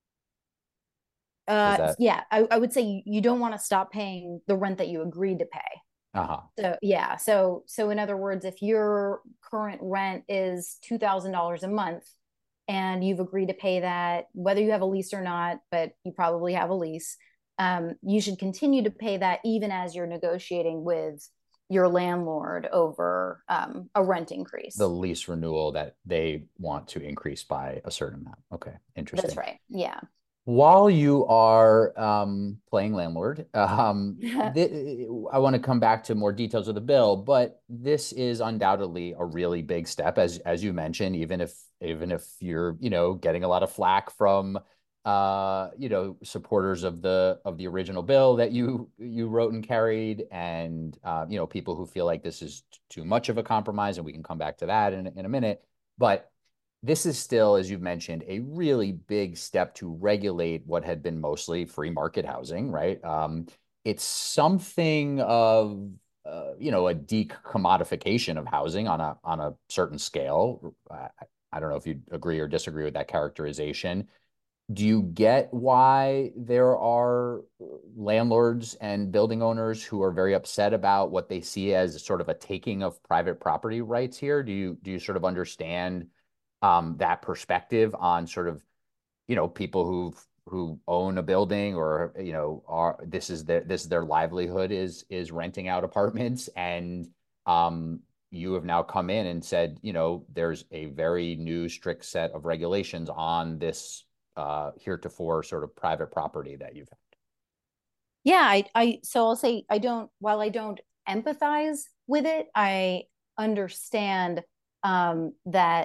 Speaker 1: Is
Speaker 2: Uh,
Speaker 1: that
Speaker 2: yeah, I, I would say you, you don't want to stop paying the rent that you agreed to pay.
Speaker 1: uh-huh.
Speaker 2: So yeah, so so in other words, if your current rent is two thousand dollars a month and you've agreed to pay that, whether you have a lease or not, but you probably have a lease, um, you should continue to pay that even as you're negotiating with your landlord over um, a rent
Speaker 1: The
Speaker 2: increase.
Speaker 1: lease renewal that they want to increase by a certain amount. Okay,
Speaker 2: That's
Speaker 1: interesting.
Speaker 2: right. Yeah.
Speaker 1: While you are um, playing landlord, um, th I want to come back to more details of the bill, but this is undoubtedly a really big step, as as you mentioned. Even if even if you're you know getting a lot of flack from uh, you know supporters of the of the original bill that you you wrote and carried, and uh, you know people who feel like this is too much of a compromise, and we can come back to that in in a minute, but this is still, as you've mentioned, a really big step to regulate what had been mostly free market housing, right? Um, it's something of, uh, you know, a decommodification of housing on a on a certain scale. I, I don't know if you agree or disagree with that characterization. Do you get why there are landlords and building owners who are very upset about what they see as sort of a taking of private property rights here? Do you do you sort of understand um, that perspective on sort of, you know, people who who own a building, or, you know, are this is their this is their livelihood, is is renting out apartments, and um you have now come in and said, you know, there's a very new strict set of regulations on this uh heretofore sort of private property that you've had.
Speaker 2: Yeah, I, I so I'll say I don't, while I don't empathize with it, I understand um, that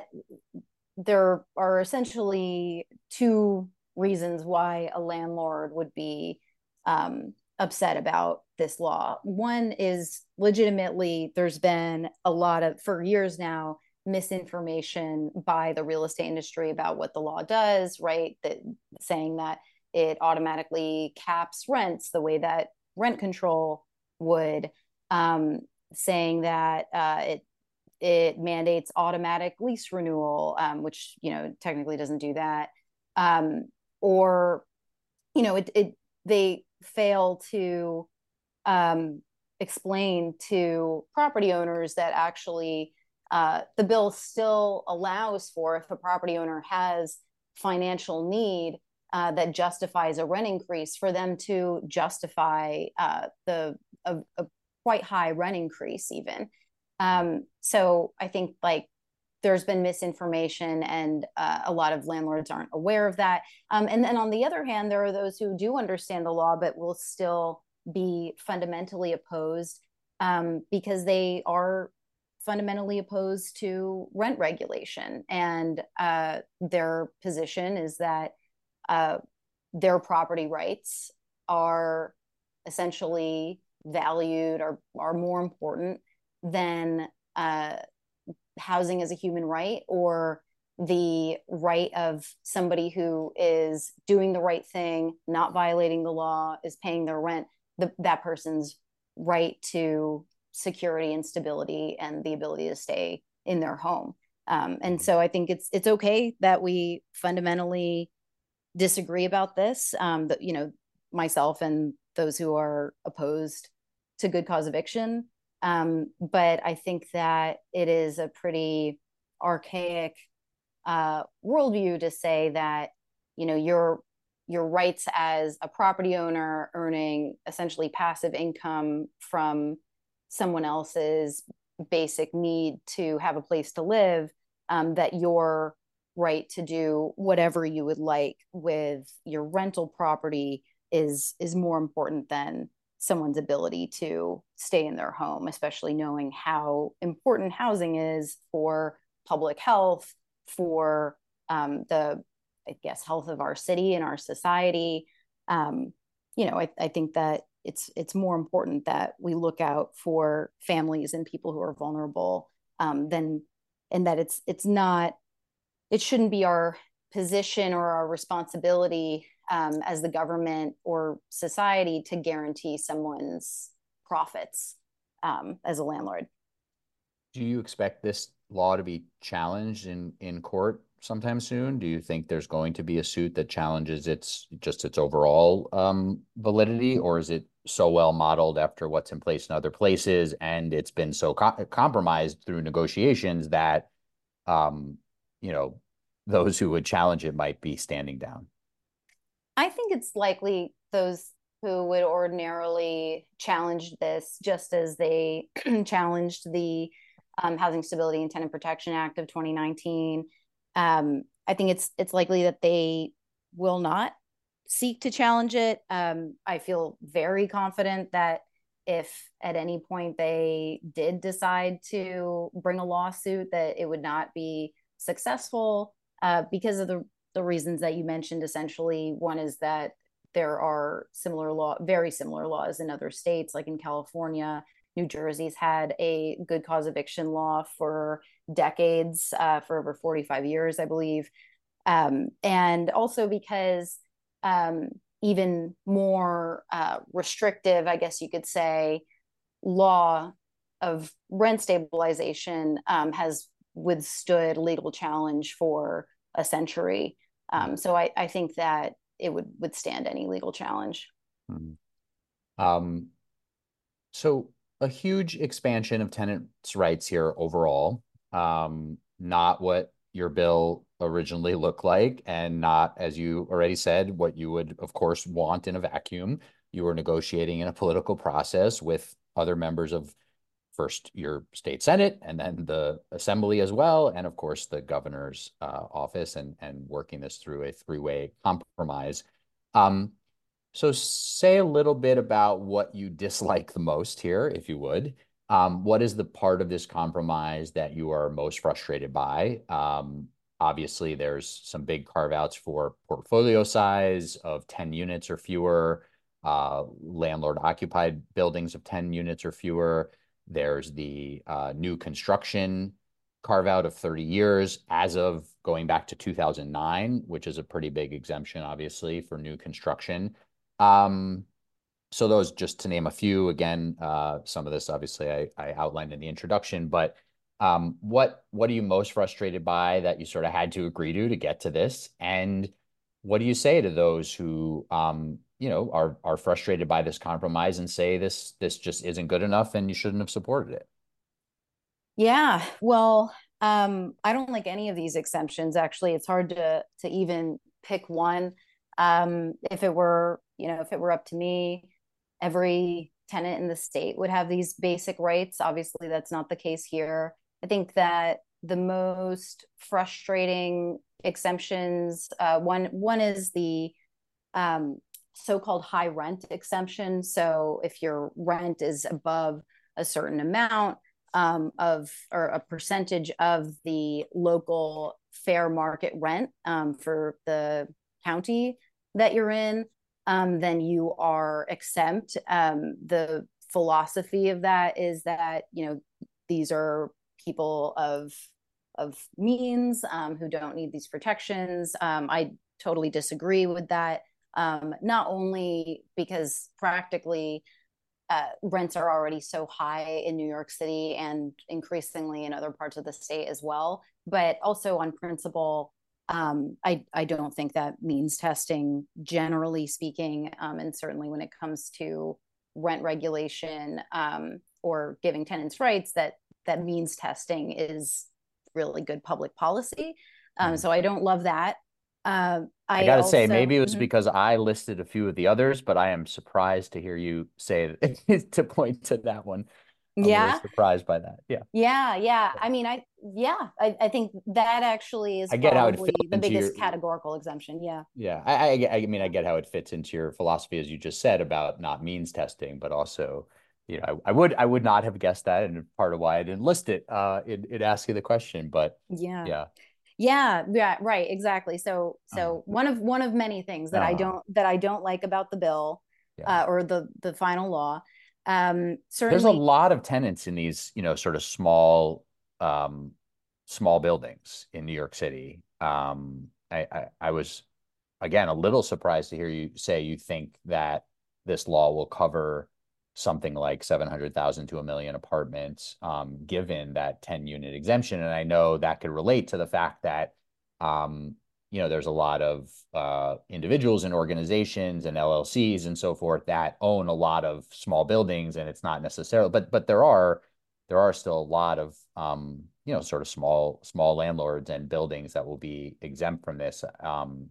Speaker 2: there are essentially two reasons why a landlord would be um, upset about this law. One is legitimately there's been a lot of, for years now, misinformation by the real estate industry about what the law does, right? That saying that it automatically caps rents the way that rent control would, um, saying that uh, it it mandates automatic lease renewal, um, which you know technically doesn't do that, um, or you know it, it they fail to um, explain to property owners that actually uh, the bill still allows for, if a property owner has financial need uh, that justifies a rent increase, for them to justify uh, the a, a quite high rent increase even. Um, so I think like there's been misinformation, and uh, a lot of landlords aren't aware of that. Um, and then on the other hand, there are those who do understand the law but will still be fundamentally opposed, um, because they are fundamentally opposed to rent regulation. And uh, their position is that uh, their property rights are essentially valued, or are more important than uh, housing as a human right, or the right of somebody who is doing the right thing, not violating the law, is paying their rent, the, that person's right to security and stability and the ability to stay in their home. Um, and
Speaker 1: Mhm.
Speaker 2: so I think it's it's okay that we fundamentally disagree about this. Um, that you know, myself and those who are opposed to good cause eviction. Um, but I think that it is a pretty archaic uh, worldview to say that, you know, your your rights as a property owner earning essentially passive income from someone else's basic need to have a place to live, um, that your right to do whatever you would like with your rental property is is more important than someone's ability to stay in their home, especially knowing how important housing is for public health, for um, the, I guess, health of our city and our society. Um, you know, I, I think that it's it's more important that we look out for families and people who are vulnerable, um, than, and that it's it's not, it shouldn't be our position or our responsibility, um, as the government or society to guarantee someone's profits, um, as a landlord.
Speaker 1: Do you expect this law to be challenged in in court sometime soon? Do you think there's going to be a suit that challenges its just its overall um, validity, or is it so well modeled after what's in place in other places, and it's been so co compromised through negotiations that um, you know, those who would challenge it might be standing down?
Speaker 2: I think it's likely those who would ordinarily challenge this, just as they challenged the um, Housing Stability and Tenant Protection Act of twenty nineteen. Um, I think it's it's likely that they will not seek to challenge it. Um, I feel very confident that if at any point they did decide to bring a lawsuit, that it would not be successful, uh, because of the the reasons that you mentioned. Essentially, one is that there are similar law, very similar laws in other states, like in California. New Jersey's had a good cause eviction law for decades, uh, for over forty-five years, I believe. Um, and also because, um, even more uh, restrictive, I guess you could say, law of rent stabilization um, has withstood legal challenge for a century. Um, so I, I think that it would withstand any legal challenge.
Speaker 1: Mhm. Um, so a huge expansion of tenants' rights here overall. Um, not what your bill originally looked like, and not, as you already said, what you would, of course, want in a vacuum. You were negotiating in a political process with other members of first your state senate and then the assembly as well, and of course the governor's uh, office, and and working this through a three-way compromise. Um, so say a little bit about what you dislike the most here, if you would. Um, what is the part of this compromise that you are most frustrated by? Um, obviously, there's some big carve outs for portfolio size of ten units or fewer, uh, landlord occupied buildings of ten units or fewer. There's the uh, new construction carve out of thirty years as of going back to two thousand nine, which is a pretty big exemption, obviously, for new construction. Um, so those, just to name a few. Again, uh, some of this obviously I, I outlined in the introduction, but um, what what are you most frustrated by that you sort of had to agree to to get to this? And what do you say to those who um, you know, are are frustrated by this compromise and say this this just isn't good enough and you shouldn't have supported it?
Speaker 2: Yeah, well, um, I don't like any of these exemptions. Actually, it's hard to to even pick one. Um, if it were, you know, if it were up to me, every tenant in the state would have these basic rights. Obviously, that's not the case here. I think that the most frustrating exemptions, uh, one one is the um, so-called high rent exemption. So if your rent is above a certain amount, um, of, or a percentage of the local fair market rent, um, for the county that you're in, um, then you are exempt. Um, the philosophy of that is that, you know, these are people of of means, um, who don't need these protections. Um, I totally disagree with that. Um, not only because practically uh, rents are already so high in New York City and increasingly in other parts of the state as well, but also on principle, um, I, I don't think that means testing, generally speaking, um, and certainly when it comes to rent regulation, um, or giving tenants rights, that that means testing is really good public policy. Um,
Speaker 1: Mhm.
Speaker 2: so I don't love that. Uh,
Speaker 1: I
Speaker 2: I
Speaker 1: got to say,
Speaker 2: also,
Speaker 1: maybe it was
Speaker 2: mhm.
Speaker 1: because I listed a few of the others, but I am surprised to hear you say to point to that one. I'm a little
Speaker 2: Yeah,
Speaker 1: surprised by that. Yeah.
Speaker 2: yeah, yeah. I mean, I, yeah, I, I think that actually is
Speaker 1: I get how it fits
Speaker 2: probably the
Speaker 1: into your,
Speaker 2: biggest categorical exemption. Yeah.
Speaker 1: yeah, I, I, I mean, I get how it fits into your philosophy, as you just said, about not means testing, but also, you know, I, I would, I would not have guessed that, and part of why I didn't list it, uh, it, it asked you the question, but
Speaker 2: Yeah.
Speaker 1: yeah.
Speaker 2: Yeah, yeah, right, exactly. So,
Speaker 1: Uh,
Speaker 2: so one of one of many things that I
Speaker 1: uh,
Speaker 2: don't that I don't like about the bill,
Speaker 1: yeah.
Speaker 2: uh, or the the final law. Um,
Speaker 1: There's a
Speaker 2: certainly,
Speaker 1: lot of tenants in these, you know, sort of small, um, small buildings in New York City. Um, I, I, I was, again, a little surprised to hear you say you think that this law will cover something like seven hundred thousand to a million apartments, um, given that ten unit exemption. And I know that could relate to the fact that, um, you know, there's a lot of uh, individuals and organizations and L L Cs and so forth that own a lot of small buildings, and it's not necessarily, but but there are there are still a lot of um, you know, sort of small small landlords and buildings that will be exempt from this. Um,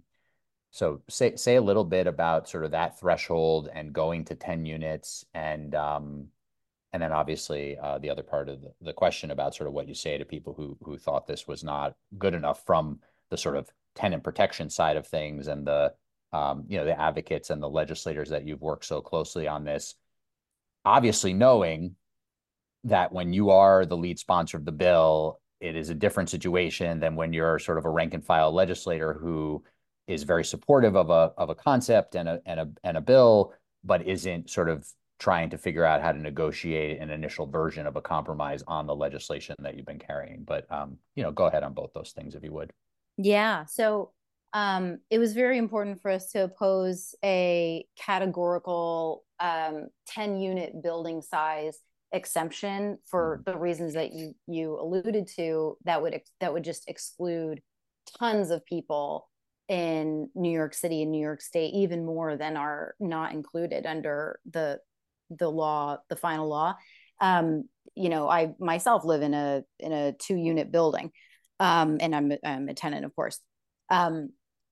Speaker 1: so say say a little bit about sort of that threshold and going to ten units, and um, and then obviously uh, the other part of the, the question about sort of what you say to people who who thought this was not good enough from the sort of tenant protection side of things, and the um, you know, the advocates and the legislators that you've worked so closely on this, obviously knowing that when you are the lead sponsor of the bill, it is a different situation than when you're sort of a rank and file legislator who is very supportive of a of a concept and a and a and a bill, but isn't sort of trying to figure out how to negotiate an initial version of a compromise on the legislation that you've been carrying. But um, you know, go ahead on both those things if you would.
Speaker 2: yeah. So, um, it was very important for us to oppose a categorical um, ten unit building size exemption for
Speaker 1: Mhm.
Speaker 2: the reasons that you you alluded to. That would that would just exclude tons of people in New York City and New York State, even more than are not included under the the law, the final law. Um, you know, I myself live in a in a two unit building, um, and I'm I'm a tenant, of course. Um,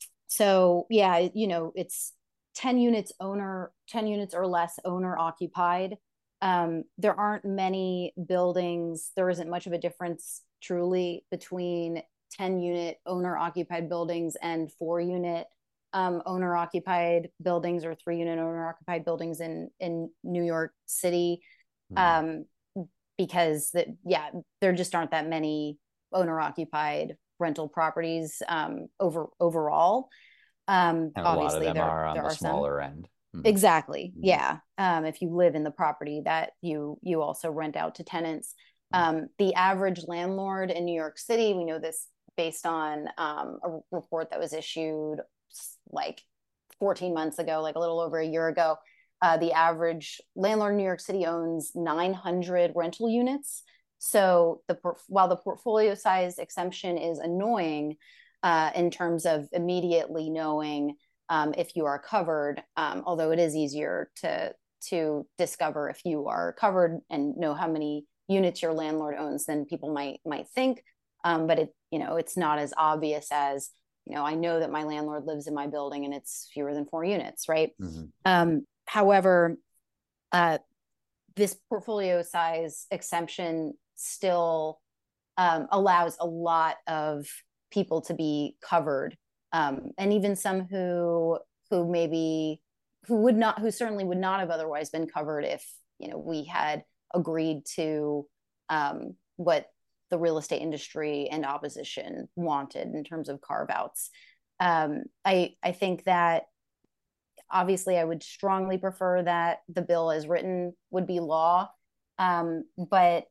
Speaker 2: so yeah, you know, it's ten units owner, ten units or less owner occupied. Um, there aren't many buildings. There isn't much of a difference truly between ten unit owner occupied buildings and four unit um, owner occupied buildings or three unit owner occupied buildings in in New York City.
Speaker 1: Mhm.
Speaker 2: Um, because that, yeah, there just aren't that many owner occupied rental properties um, over overall. Um,
Speaker 1: And a lot of
Speaker 2: obviously,
Speaker 1: them
Speaker 2: there
Speaker 1: are on
Speaker 2: there
Speaker 1: the
Speaker 2: are some.
Speaker 1: smaller end. Mhm.
Speaker 2: Exactly.
Speaker 1: Mhm.
Speaker 2: Yeah. Um, if you live in the property that you you also rent out to tenants.
Speaker 1: Mhm.
Speaker 2: Um, the average landlord in New York City, we know this based on um, a report that was issued like fourteen months ago, like a little over a year ago. Uh, the average landlord in New York City owns nine hundred rental units. So the while the portfolio size exemption is annoying uh, in terms of immediately knowing um, if you are covered, um, although it is easier to to discover if you are covered and know how many units your landlord owns than people might might think. Um, but it, you know, it's not as obvious as, you know, I know that my landlord lives in my building and it's fewer than four units, right?
Speaker 1: Mhm.
Speaker 2: Um, however, uh, this portfolio size exemption still um, allows a lot of people to be covered, um, and even some who who maybe who would not, who certainly would not have otherwise been covered if, you know, we had agreed to um, what the real estate industry and opposition wanted in terms of carve outs. Um, I I think that obviously I would strongly prefer that the bill as written would be law, um, but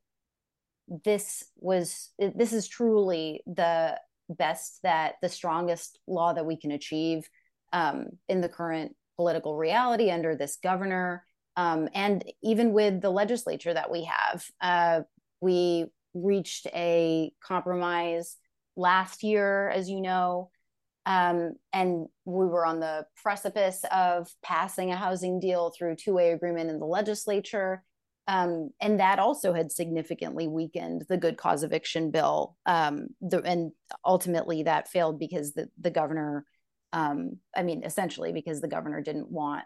Speaker 2: this was this is truly the best, that the strongest law that we can achieve um, in the current political reality under this governor, um, and even with the legislature that we have. Uh, we reached a compromise last year, as you know, um, and we were on the precipice of passing a housing deal through two-way agreement in the legislature. Um, and that also had significantly weakened the good cause eviction bill. Um, the, and ultimately that failed because the, the governor, um, I mean, essentially because the governor didn't want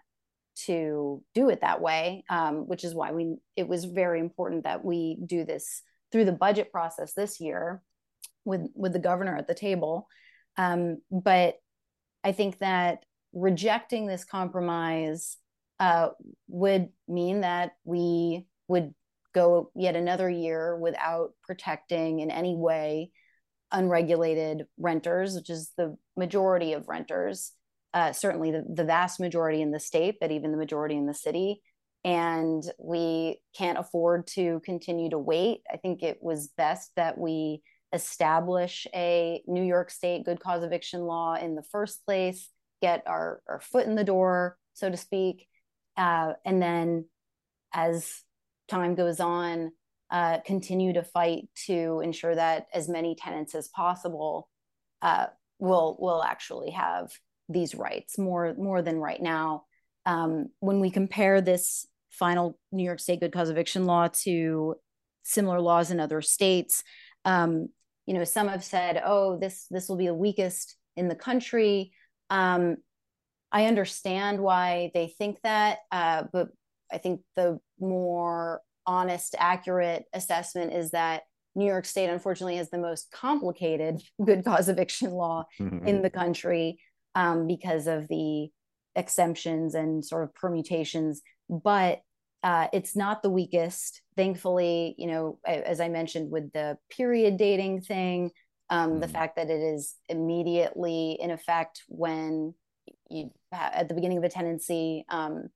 Speaker 2: to do it that way, um, which is why we it was very important that we do this through the budget process this year with with the governor at the table. Um, but I think that rejecting this compromise uh, would mean that we would go yet another year without protecting in any way unregulated renters, which is the majority of renters, uh, certainly the, the vast majority in the state, but even the majority in the city. And we can't afford to continue to wait. I think it was best that we establish a New York State good cause eviction law in the first place, get our, our foot in the door, so to speak. Uh, and then as time goes on, uh, continue to fight to ensure that as many tenants as possible uh, will will actually have these rights more more than right now. Um, when we compare this final New York State good cause eviction law to similar laws in other states, um, you know, some have said, "Oh, this this will be the weakest in the country." Um, I understand why they think that, uh, but I think the more honest, accurate assessment is that New York State, unfortunately, has the most complicated good cause eviction law
Speaker 1: Mm-hmm.
Speaker 2: in the country um, because of the exemptions and sort of permutations. But uh, it's not the weakest. Thankfully, you know, as I mentioned with the period dating thing, um, mm-hmm. the fact that it is immediately in effect when you at the beginning of a tenancy, um,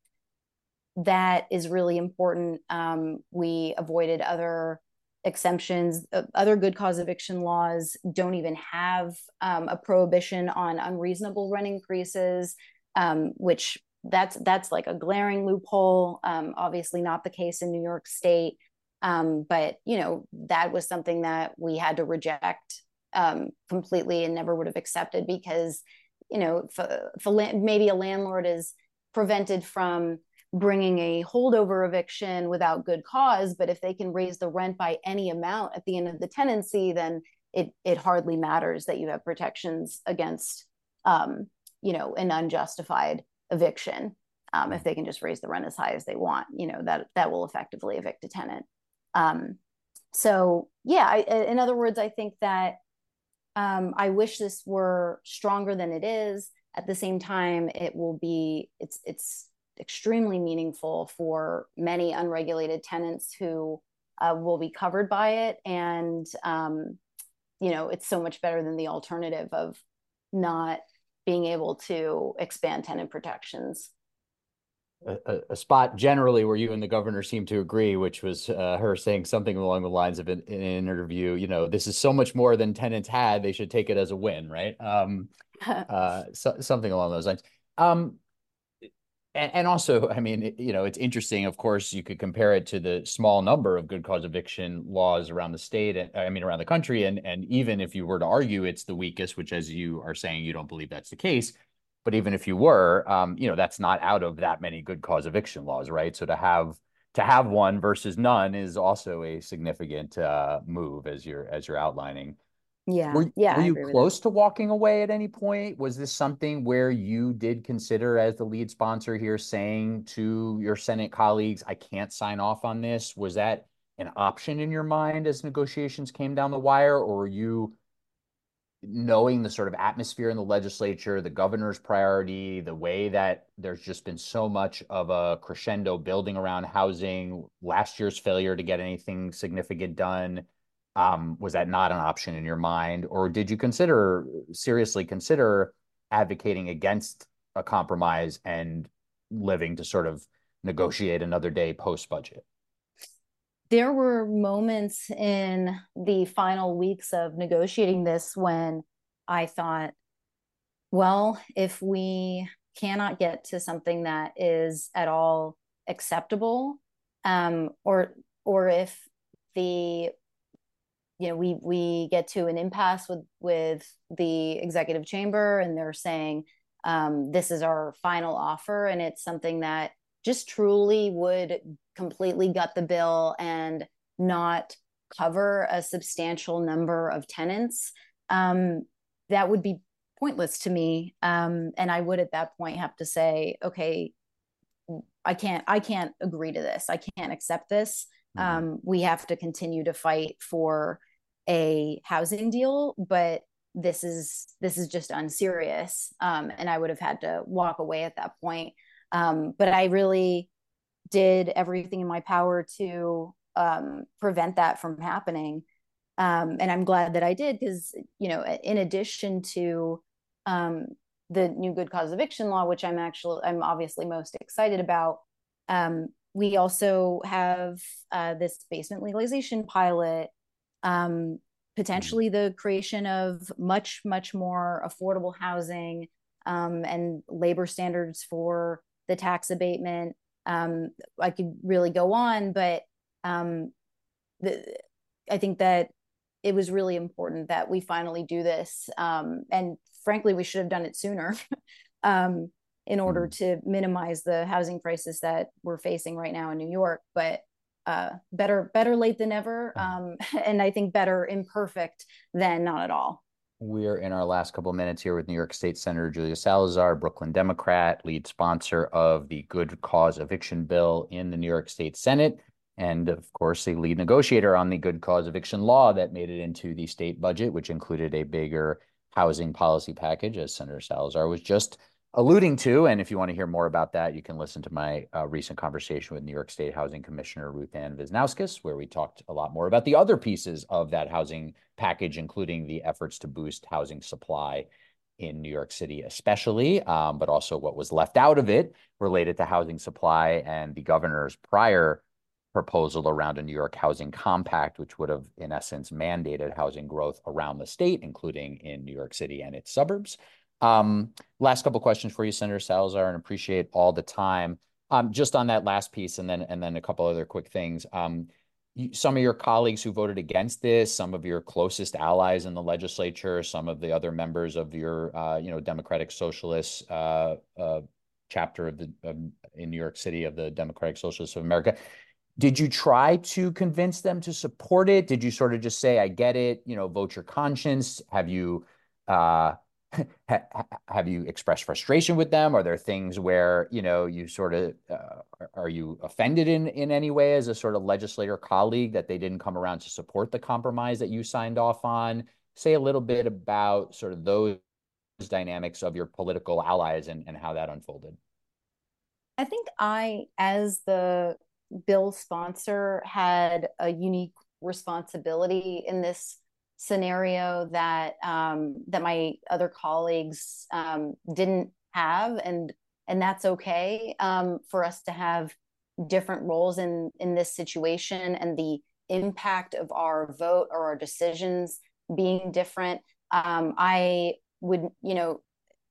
Speaker 2: that is really important. Um, we avoided other exemptions. Uh, other good cause eviction laws don't even have um, a prohibition on unreasonable rent increases, um, which that's that's like a glaring loophole. Um, obviously, not the case in New York State, um, but you know that was something that we had to reject um, completely and never would have accepted because you know if, if a, maybe a landlord is prevented from bringing a holdover eviction without good cause, but if they can raise the rent by any amount at the end of the tenancy, then it it hardly matters that you have protections against um, you know an unjustified eviction. Um, if they can just raise the rent as high as they want, you know that that will effectively evict a tenant. Um, so yeah, I, in other words, I think that um, I wish this were stronger than it is. At the same time, it will be it's it's extremely meaningful for many unregulated tenants who uh, will be covered by it. And, um, you know, it's so much better than the alternative of not being able to expand tenant protections.
Speaker 1: A, a spot generally where you and the governor seem to agree, which was uh, her saying something along the lines of an, in an interview, you know, this is so much more than tenants had. They should take it as a win, right? Um, uh, so, something along those lines. Um, And, and also, I mean, it, you know, it's interesting. Of course, you could compare it to the small number of good cause eviction laws around the state, and I mean, around the country. And and even if you were to argue it's the weakest, which, as you are saying, you don't believe that's the case, but even if you were, um, you know, that's not out of that many good cause eviction laws, right? So to have to have one versus none is also a significant uh, move, as you're as you're outlining.
Speaker 2: Yeah,
Speaker 1: Were
Speaker 2: yeah,
Speaker 1: were
Speaker 2: I
Speaker 1: you
Speaker 2: agree with that.
Speaker 1: close to walking away at any point? Was this something where you did consider, as the lead sponsor here, saying to your Senate colleagues, I can't sign off on this? Was that an option in your mind as negotiations came down the wire, or were you knowing the sort of atmosphere in the legislature, the governor's priority, the way that there's just been so much of a crescendo building around housing, last year's failure to get anything significant done? Um, was that not an option in your mind, or did you consider seriously consider advocating against a compromise and living to sort of negotiate another day post budget?
Speaker 2: There were moments in the final weeks of negotiating this when I thought, well, if we cannot get to something that is at all acceptable, um, or or if the you know we we get to an impasse with with the executive chamber and they're saying um, this is our final offer and it's something that just truly would completely gut the bill and not cover a substantial number of tenants, um, that would be pointless to me. Um, and I would at that point have to say, okay, I can't, I can't agree to this. I can't accept this.
Speaker 1: Mm-hmm.
Speaker 2: Um, we have to continue to fight for a housing deal, but this is this is just unserious. Um, and I would have had to walk away at that point. Um, but I really did everything in my power to um, prevent that from happening. Um, and I'm glad that I did because, you know, in addition to um, the new good cause eviction law, which I'm actually, I'm obviously most excited about, um, we also have uh, this basement legalization pilot, um,
Speaker 1: Mm-hmm.
Speaker 2: potentially the creation of much, much more affordable housing, um, and labor standards for the tax abatement. Um, I could really go on, but um, the, I think that it was really important that we finally do this. Um, and frankly, we should have done it sooner, um, in order
Speaker 1: Mm-hmm.
Speaker 2: to minimize the housing crisis that we're facing right now in New York. But uh, better, better late than never. Um, and I think better imperfect than not at all.
Speaker 1: We're in our last couple of minutes here with New York State Senator Julia Salazar, Brooklyn Democrat, lead sponsor of the Good Cause Eviction Bill in the New York State Senate, and of course, a lead negotiator on the Good Cause Eviction Law that made it into the state budget, which included a bigger housing policy package, as Senator Salazar was just alluding to. And if you want to hear more about that, you can listen to my uh, recent conversation with New York State Housing Commissioner Ruth Ann Visnauskas, where we talked a lot more about the other pieces of that housing package, including the efforts to boost housing supply in New York City, especially, um, but also what was left out of it related to housing supply and the governor's prior proposal around a New York housing compact, which would have, in essence, mandated housing growth around the state, including in New York City and its suburbs. Um, last couple questions for you, Senator Salazar, and appreciate all the time. Um, just on that last piece, and then and then a couple other quick things. Um, you, some of your colleagues who voted against this, some of your closest allies in the legislature, some of the other members of your, uh, you know, Democratic Socialists uh, uh, chapter of the um, in New York City of the Democratic Socialists of America. Did you try to convince them to support it? Did you sort of just say, "I get it," you know, vote your conscience? Have you uh, ha have you expressed frustration with them? Are there things where, you know, you sort of, uh, are you offended in, in any way as a sort of legislator colleague that they didn't come around to support the compromise that you signed off on? Say a little bit about sort of those dynamics of your political allies and, and how that unfolded.
Speaker 2: I think I, as the bill sponsor, had a unique responsibility in this scenario that um, that my other colleagues um, didn't have, and and that's okay, um, for us to have different roles in in this situation, and the impact of our vote or our decisions being different. Um, I would, you know,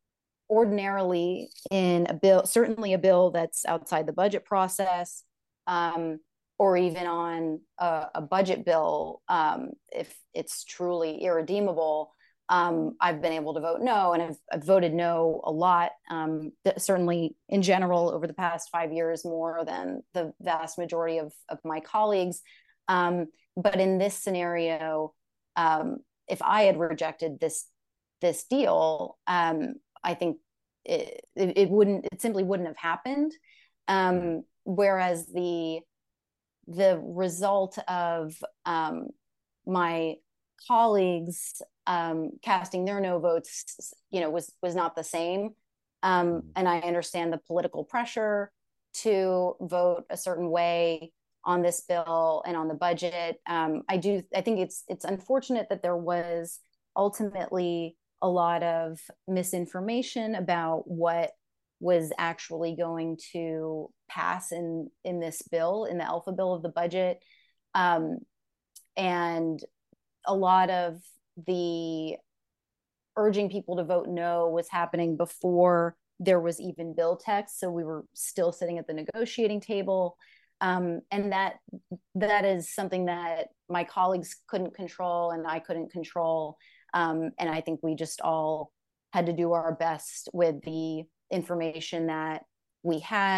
Speaker 2: ordinarily in a bill, certainly a bill that's outside the budget process, um, or even on a, a budget bill, um, if it's truly irredeemable, um, I've been able to vote no, and I've, I've voted no a lot, um, certainly in general over the past five years, more than the vast majority of, of my colleagues. Um, but in this scenario, um, if I had rejected this this deal, um, I think it, it wouldn't, it simply wouldn't have happened.
Speaker 1: Mhm.
Speaker 2: Um, whereas the the result of um, my colleagues um, casting their no votes, you know, was was not the same. Um,
Speaker 1: Mhm.
Speaker 2: and I understand the political pressure to vote a certain way on this bill and on the budget. Um, I do. I think it's it's unfortunate that there was ultimately a lot of misinformation about what was actually going to pass in in this bill, in the alpha bill of the budget, um, and a lot of the urging people to vote no was happening before there was even bill text, so we were still sitting at the negotiating table, um, and that that is something that my colleagues couldn't control and I couldn't control, um, and I think we just all had to do our best with the information that we had.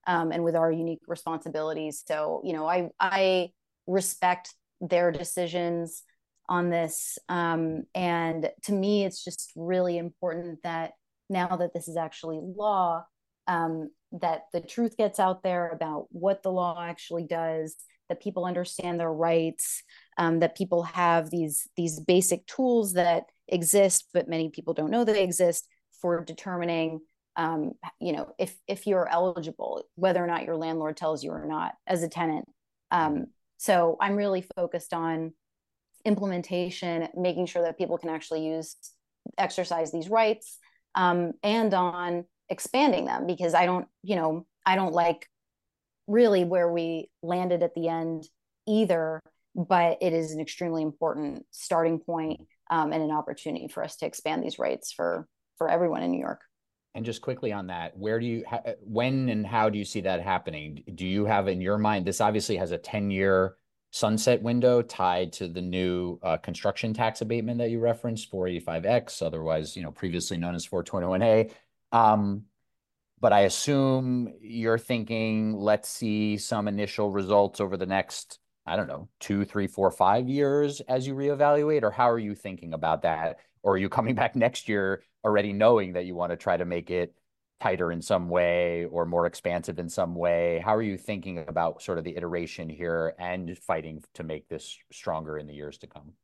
Speaker 2: um, and with our unique responsibilities. So, you know, I I respect their decisions on this. Um, and to me, it's just really important that now that this is actually law, um, that the truth gets out there about what the law actually does, that people understand their rights, um, that people have these these basic tools that exist, but many people don't know they exist for determining, um, you know, if if you're eligible, whether or not your landlord tells you or not as a tenant. Um, so I'm really focused on implementation, making sure that people can actually use exercise these rights, um, and on expanding them, because I don't, you know, I don't like really where we landed at the end either, but it is an extremely important starting point, um, and an opportunity for us to expand these rights for for everyone in New York.
Speaker 1: And just quickly on that, where do you, when and how do you see that happening? Do you have in your mind, this obviously has a ten year sunset window tied to the new uh, construction tax abatement that you referenced, four eighty-five X, otherwise, you know, previously known as four twenty-one A. Um, but I assume you're thinking, let's see some initial results over the next, I don't know, two, three, four, five years as you reevaluate, or how are you thinking about that? Or are you coming back next year already knowing that you want to try to make it tighter in some way or more expansive in some way? How are you thinking about sort of the iteration here and fighting to make this stronger in the years to come?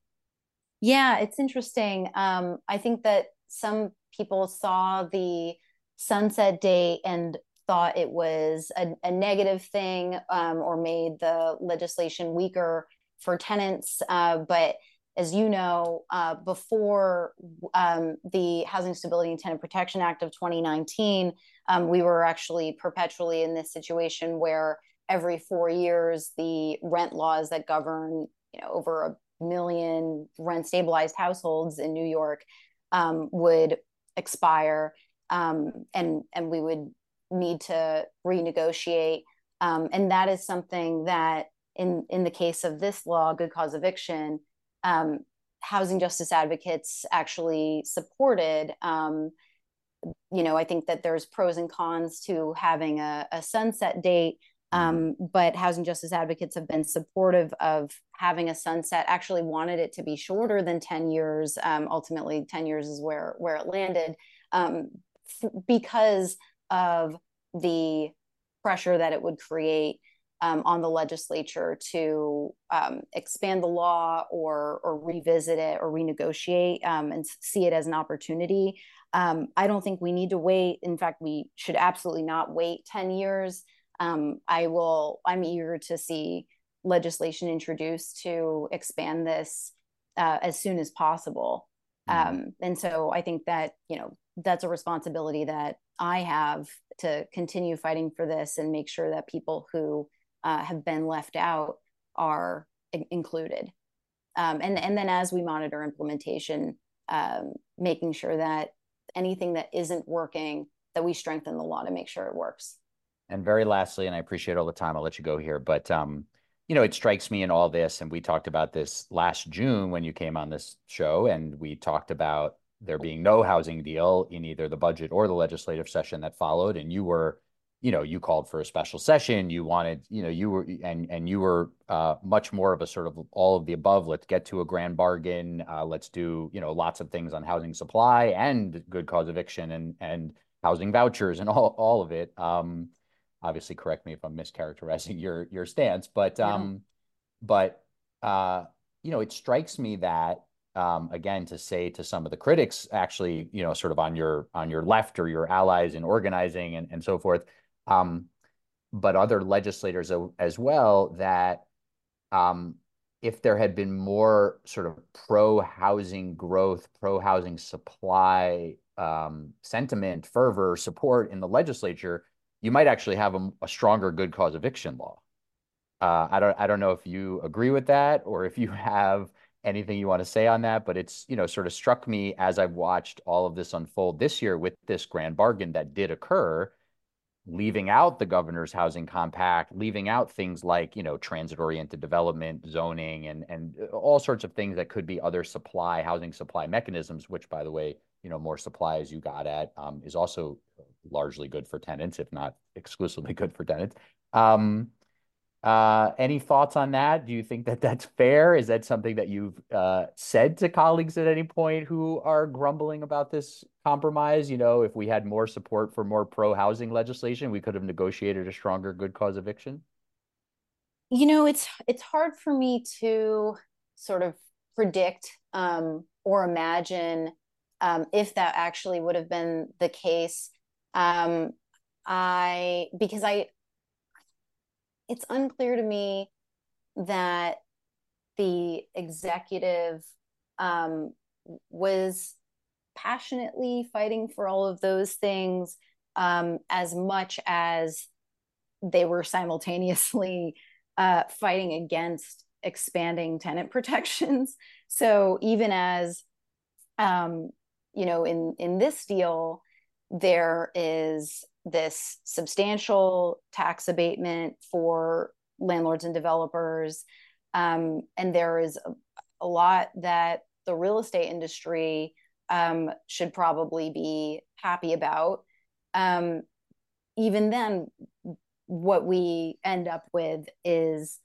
Speaker 2: Yeah, it's interesting. Um, I think that some people saw the sunset date and thought it was a, a negative thing, um, or made the legislation weaker for tenants. Uh, but as you know, uh, before, um, the Housing Stability and Tenant Protection Act of twenty nineteen, um, we were actually perpetually in this situation where every four years, the rent laws that govern, you know, over a million rent stabilized households in New York, um, would expire, um, and and we would need to renegotiate. Um, and that is something that, in in the case of this law, good cause eviction, um, housing justice advocates actually supported. Um, you know, I think that there's pros and cons to having a, a sunset date.
Speaker 1: Mm-hmm.
Speaker 2: Um, but housing justice advocates have been supportive of having a sunset, actually wanted it to be shorter than ten years. Um, ultimately, ten years is where, where it landed, um, f- because of the pressure that it would create, um, on the legislature to, um, expand the law, or, or revisit it or renegotiate, um, and see it as an opportunity. Um, I don't think we need to wait. In fact, we should absolutely not wait ten years. Um, I will, I'm eager to see legislation introduced to expand this, uh, as soon as possible.
Speaker 1: Mm-hmm.
Speaker 2: Um, and so I think that, you know, that's a responsibility that I have to continue fighting for this and make sure that people who, uh, have been left out are in- included. Um, and, and then as we monitor implementation, um, making sure that anything that isn't working, that we strengthen the law to make sure it works.
Speaker 1: And very lastly, and I appreciate all the time, I'll let you go here, but um, you know, it strikes me in all this, and we talked about this last June when you came on this show, and we talked about there being no housing deal in either the budget or the legislative session that followed, and you were, you know, you called for a special session. You wanted, you know, you were and and you were uh, much more of a sort of all of the above. Let's get to a grand bargain. Uh, let's do, you know, lots of things on housing supply and good cause eviction and and housing vouchers and all all of it. Um, obviously correct me if I'm mischaracterizing your your stance, but
Speaker 2: No.
Speaker 1: um, but uh, you know, it strikes me that um, again, to say to some of the critics, actually, you know, sort of on your on your left or your allies in organizing and, and so forth, um, but other legislators as well, that um, if there had been more sort of pro housing growth, pro housing supply um, sentiment, fervor, support in the legislature, you might actually have a, a stronger good cause eviction law. Uh, I don't I don't know if you agree with that or if you have anything you want to say on that, but it's, you know, sort of struck me as I've watched all of this unfold this year with this grand bargain that did occur, leaving out the governor's housing compact, leaving out things like, you know, transit-oriented development, zoning, and and all sorts of things that could be other supply, housing supply mechanisms, which, by the way, you know, more supply as you got at, um, is also largely good for tenants, if not exclusively good for tenants. Um, uh, any thoughts on that? Do you think that that's fair? Is that something that you've uh, said to colleagues at any point who are grumbling about this compromise? You know, if we had more support for more pro-housing legislation, we could have negotiated a stronger good cause eviction.
Speaker 2: You know, it's it's hard for me to sort of predict um, or imagine um, if that actually would have been the case. Um, I because I it's unclear to me that the executive um, was passionately fighting for all of those things um, as much as they were simultaneously uh, fighting against expanding tenant protections. So even as um, you know, in in this deal, there is this substantial tax abatement for landlords and developers, um, and there is a, a lot that the real estate industry um, should probably be happy about. Um, Even then, what we end up with is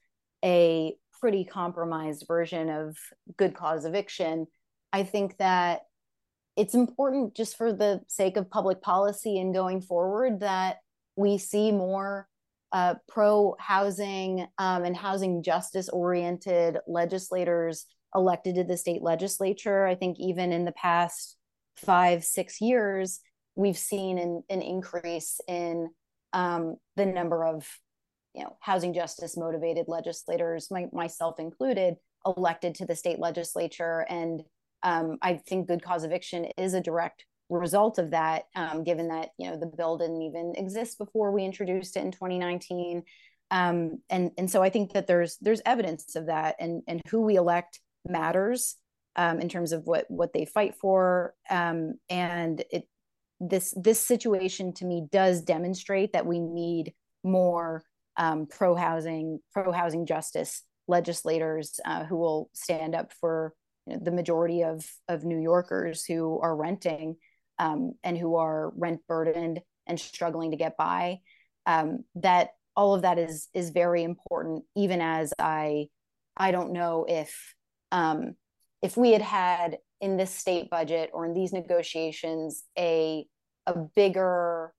Speaker 2: a pretty compromised version of good cause eviction. I think that it's important, just for the sake of public policy and going forward, that we see more uh, pro housing um, and housing justice oriented legislators elected to the state legislature. I think even in the past five, six years, we've seen an, an increase in um, the number of, you know, housing justice motivated legislators, my, myself included, elected to the state legislature. And um, I think good cause eviction is a direct result of that, um, given that, you know, the bill didn't even exist before we introduced it in twenty nineteen. Um, and and so I think that there's there's evidence of that, and and who we elect matters um, in terms of what what they fight for. Um, and it this this situation to me does demonstrate that we need more um, pro housing pro housing justice legislators uh, who will stand up for, you know, the majority of of New Yorkers who are renting um, and who are rent burdened and struggling to get by. Um, that all of that is is very important. Even as I I don't know if um, if we had had in this state budget or in these negotiations a a bigger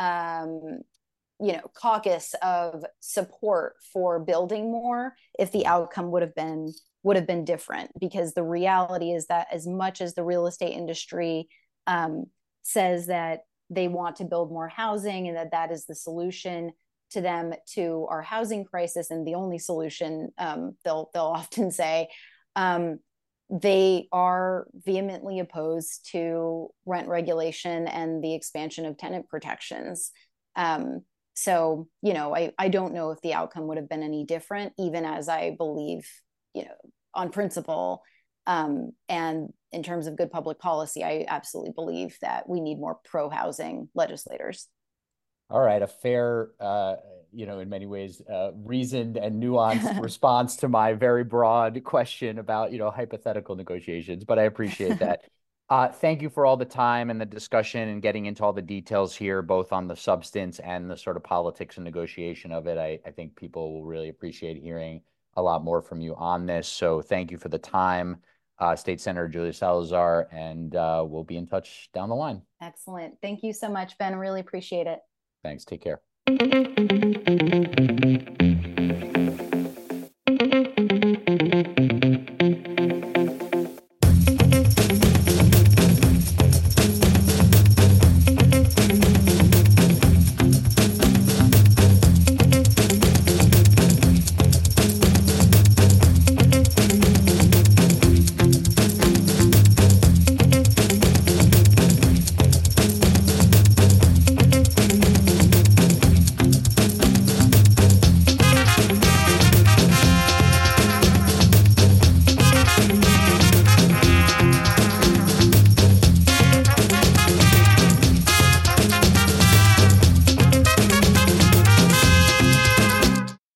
Speaker 2: um, you know caucus of support for building more, if the outcome would have been would have been different. Because the reality is that as much as the real estate industry um, says that they want to build more housing and that that is the solution to them to our housing crisis, and the only solution, um, they'll they'll often say, um, they are vehemently opposed to rent regulation and the expansion of tenant protections. Um, so, you know, I, I don't know if the outcome would have been any different, even as I believe, you know, on principle um, and in terms of good public policy, I absolutely believe that we need more pro-housing legislators.
Speaker 1: All right, a fair, uh, you know, in many ways, uh, reasoned and nuanced response to my very broad question about, you know, hypothetical negotiations, but I appreciate that. Uh, thank you for all the time and the discussion and getting into all the details here, both on the substance and the sort of politics and negotiation of it. I, I think people will really appreciate hearing a lot more from you on this. So thank you for the time, uh, State Senator Julia Salazar, and uh, we'll be in touch down the line.
Speaker 2: Excellent. Thank you so much, Ben. Really appreciate it.
Speaker 1: Thanks. Take care.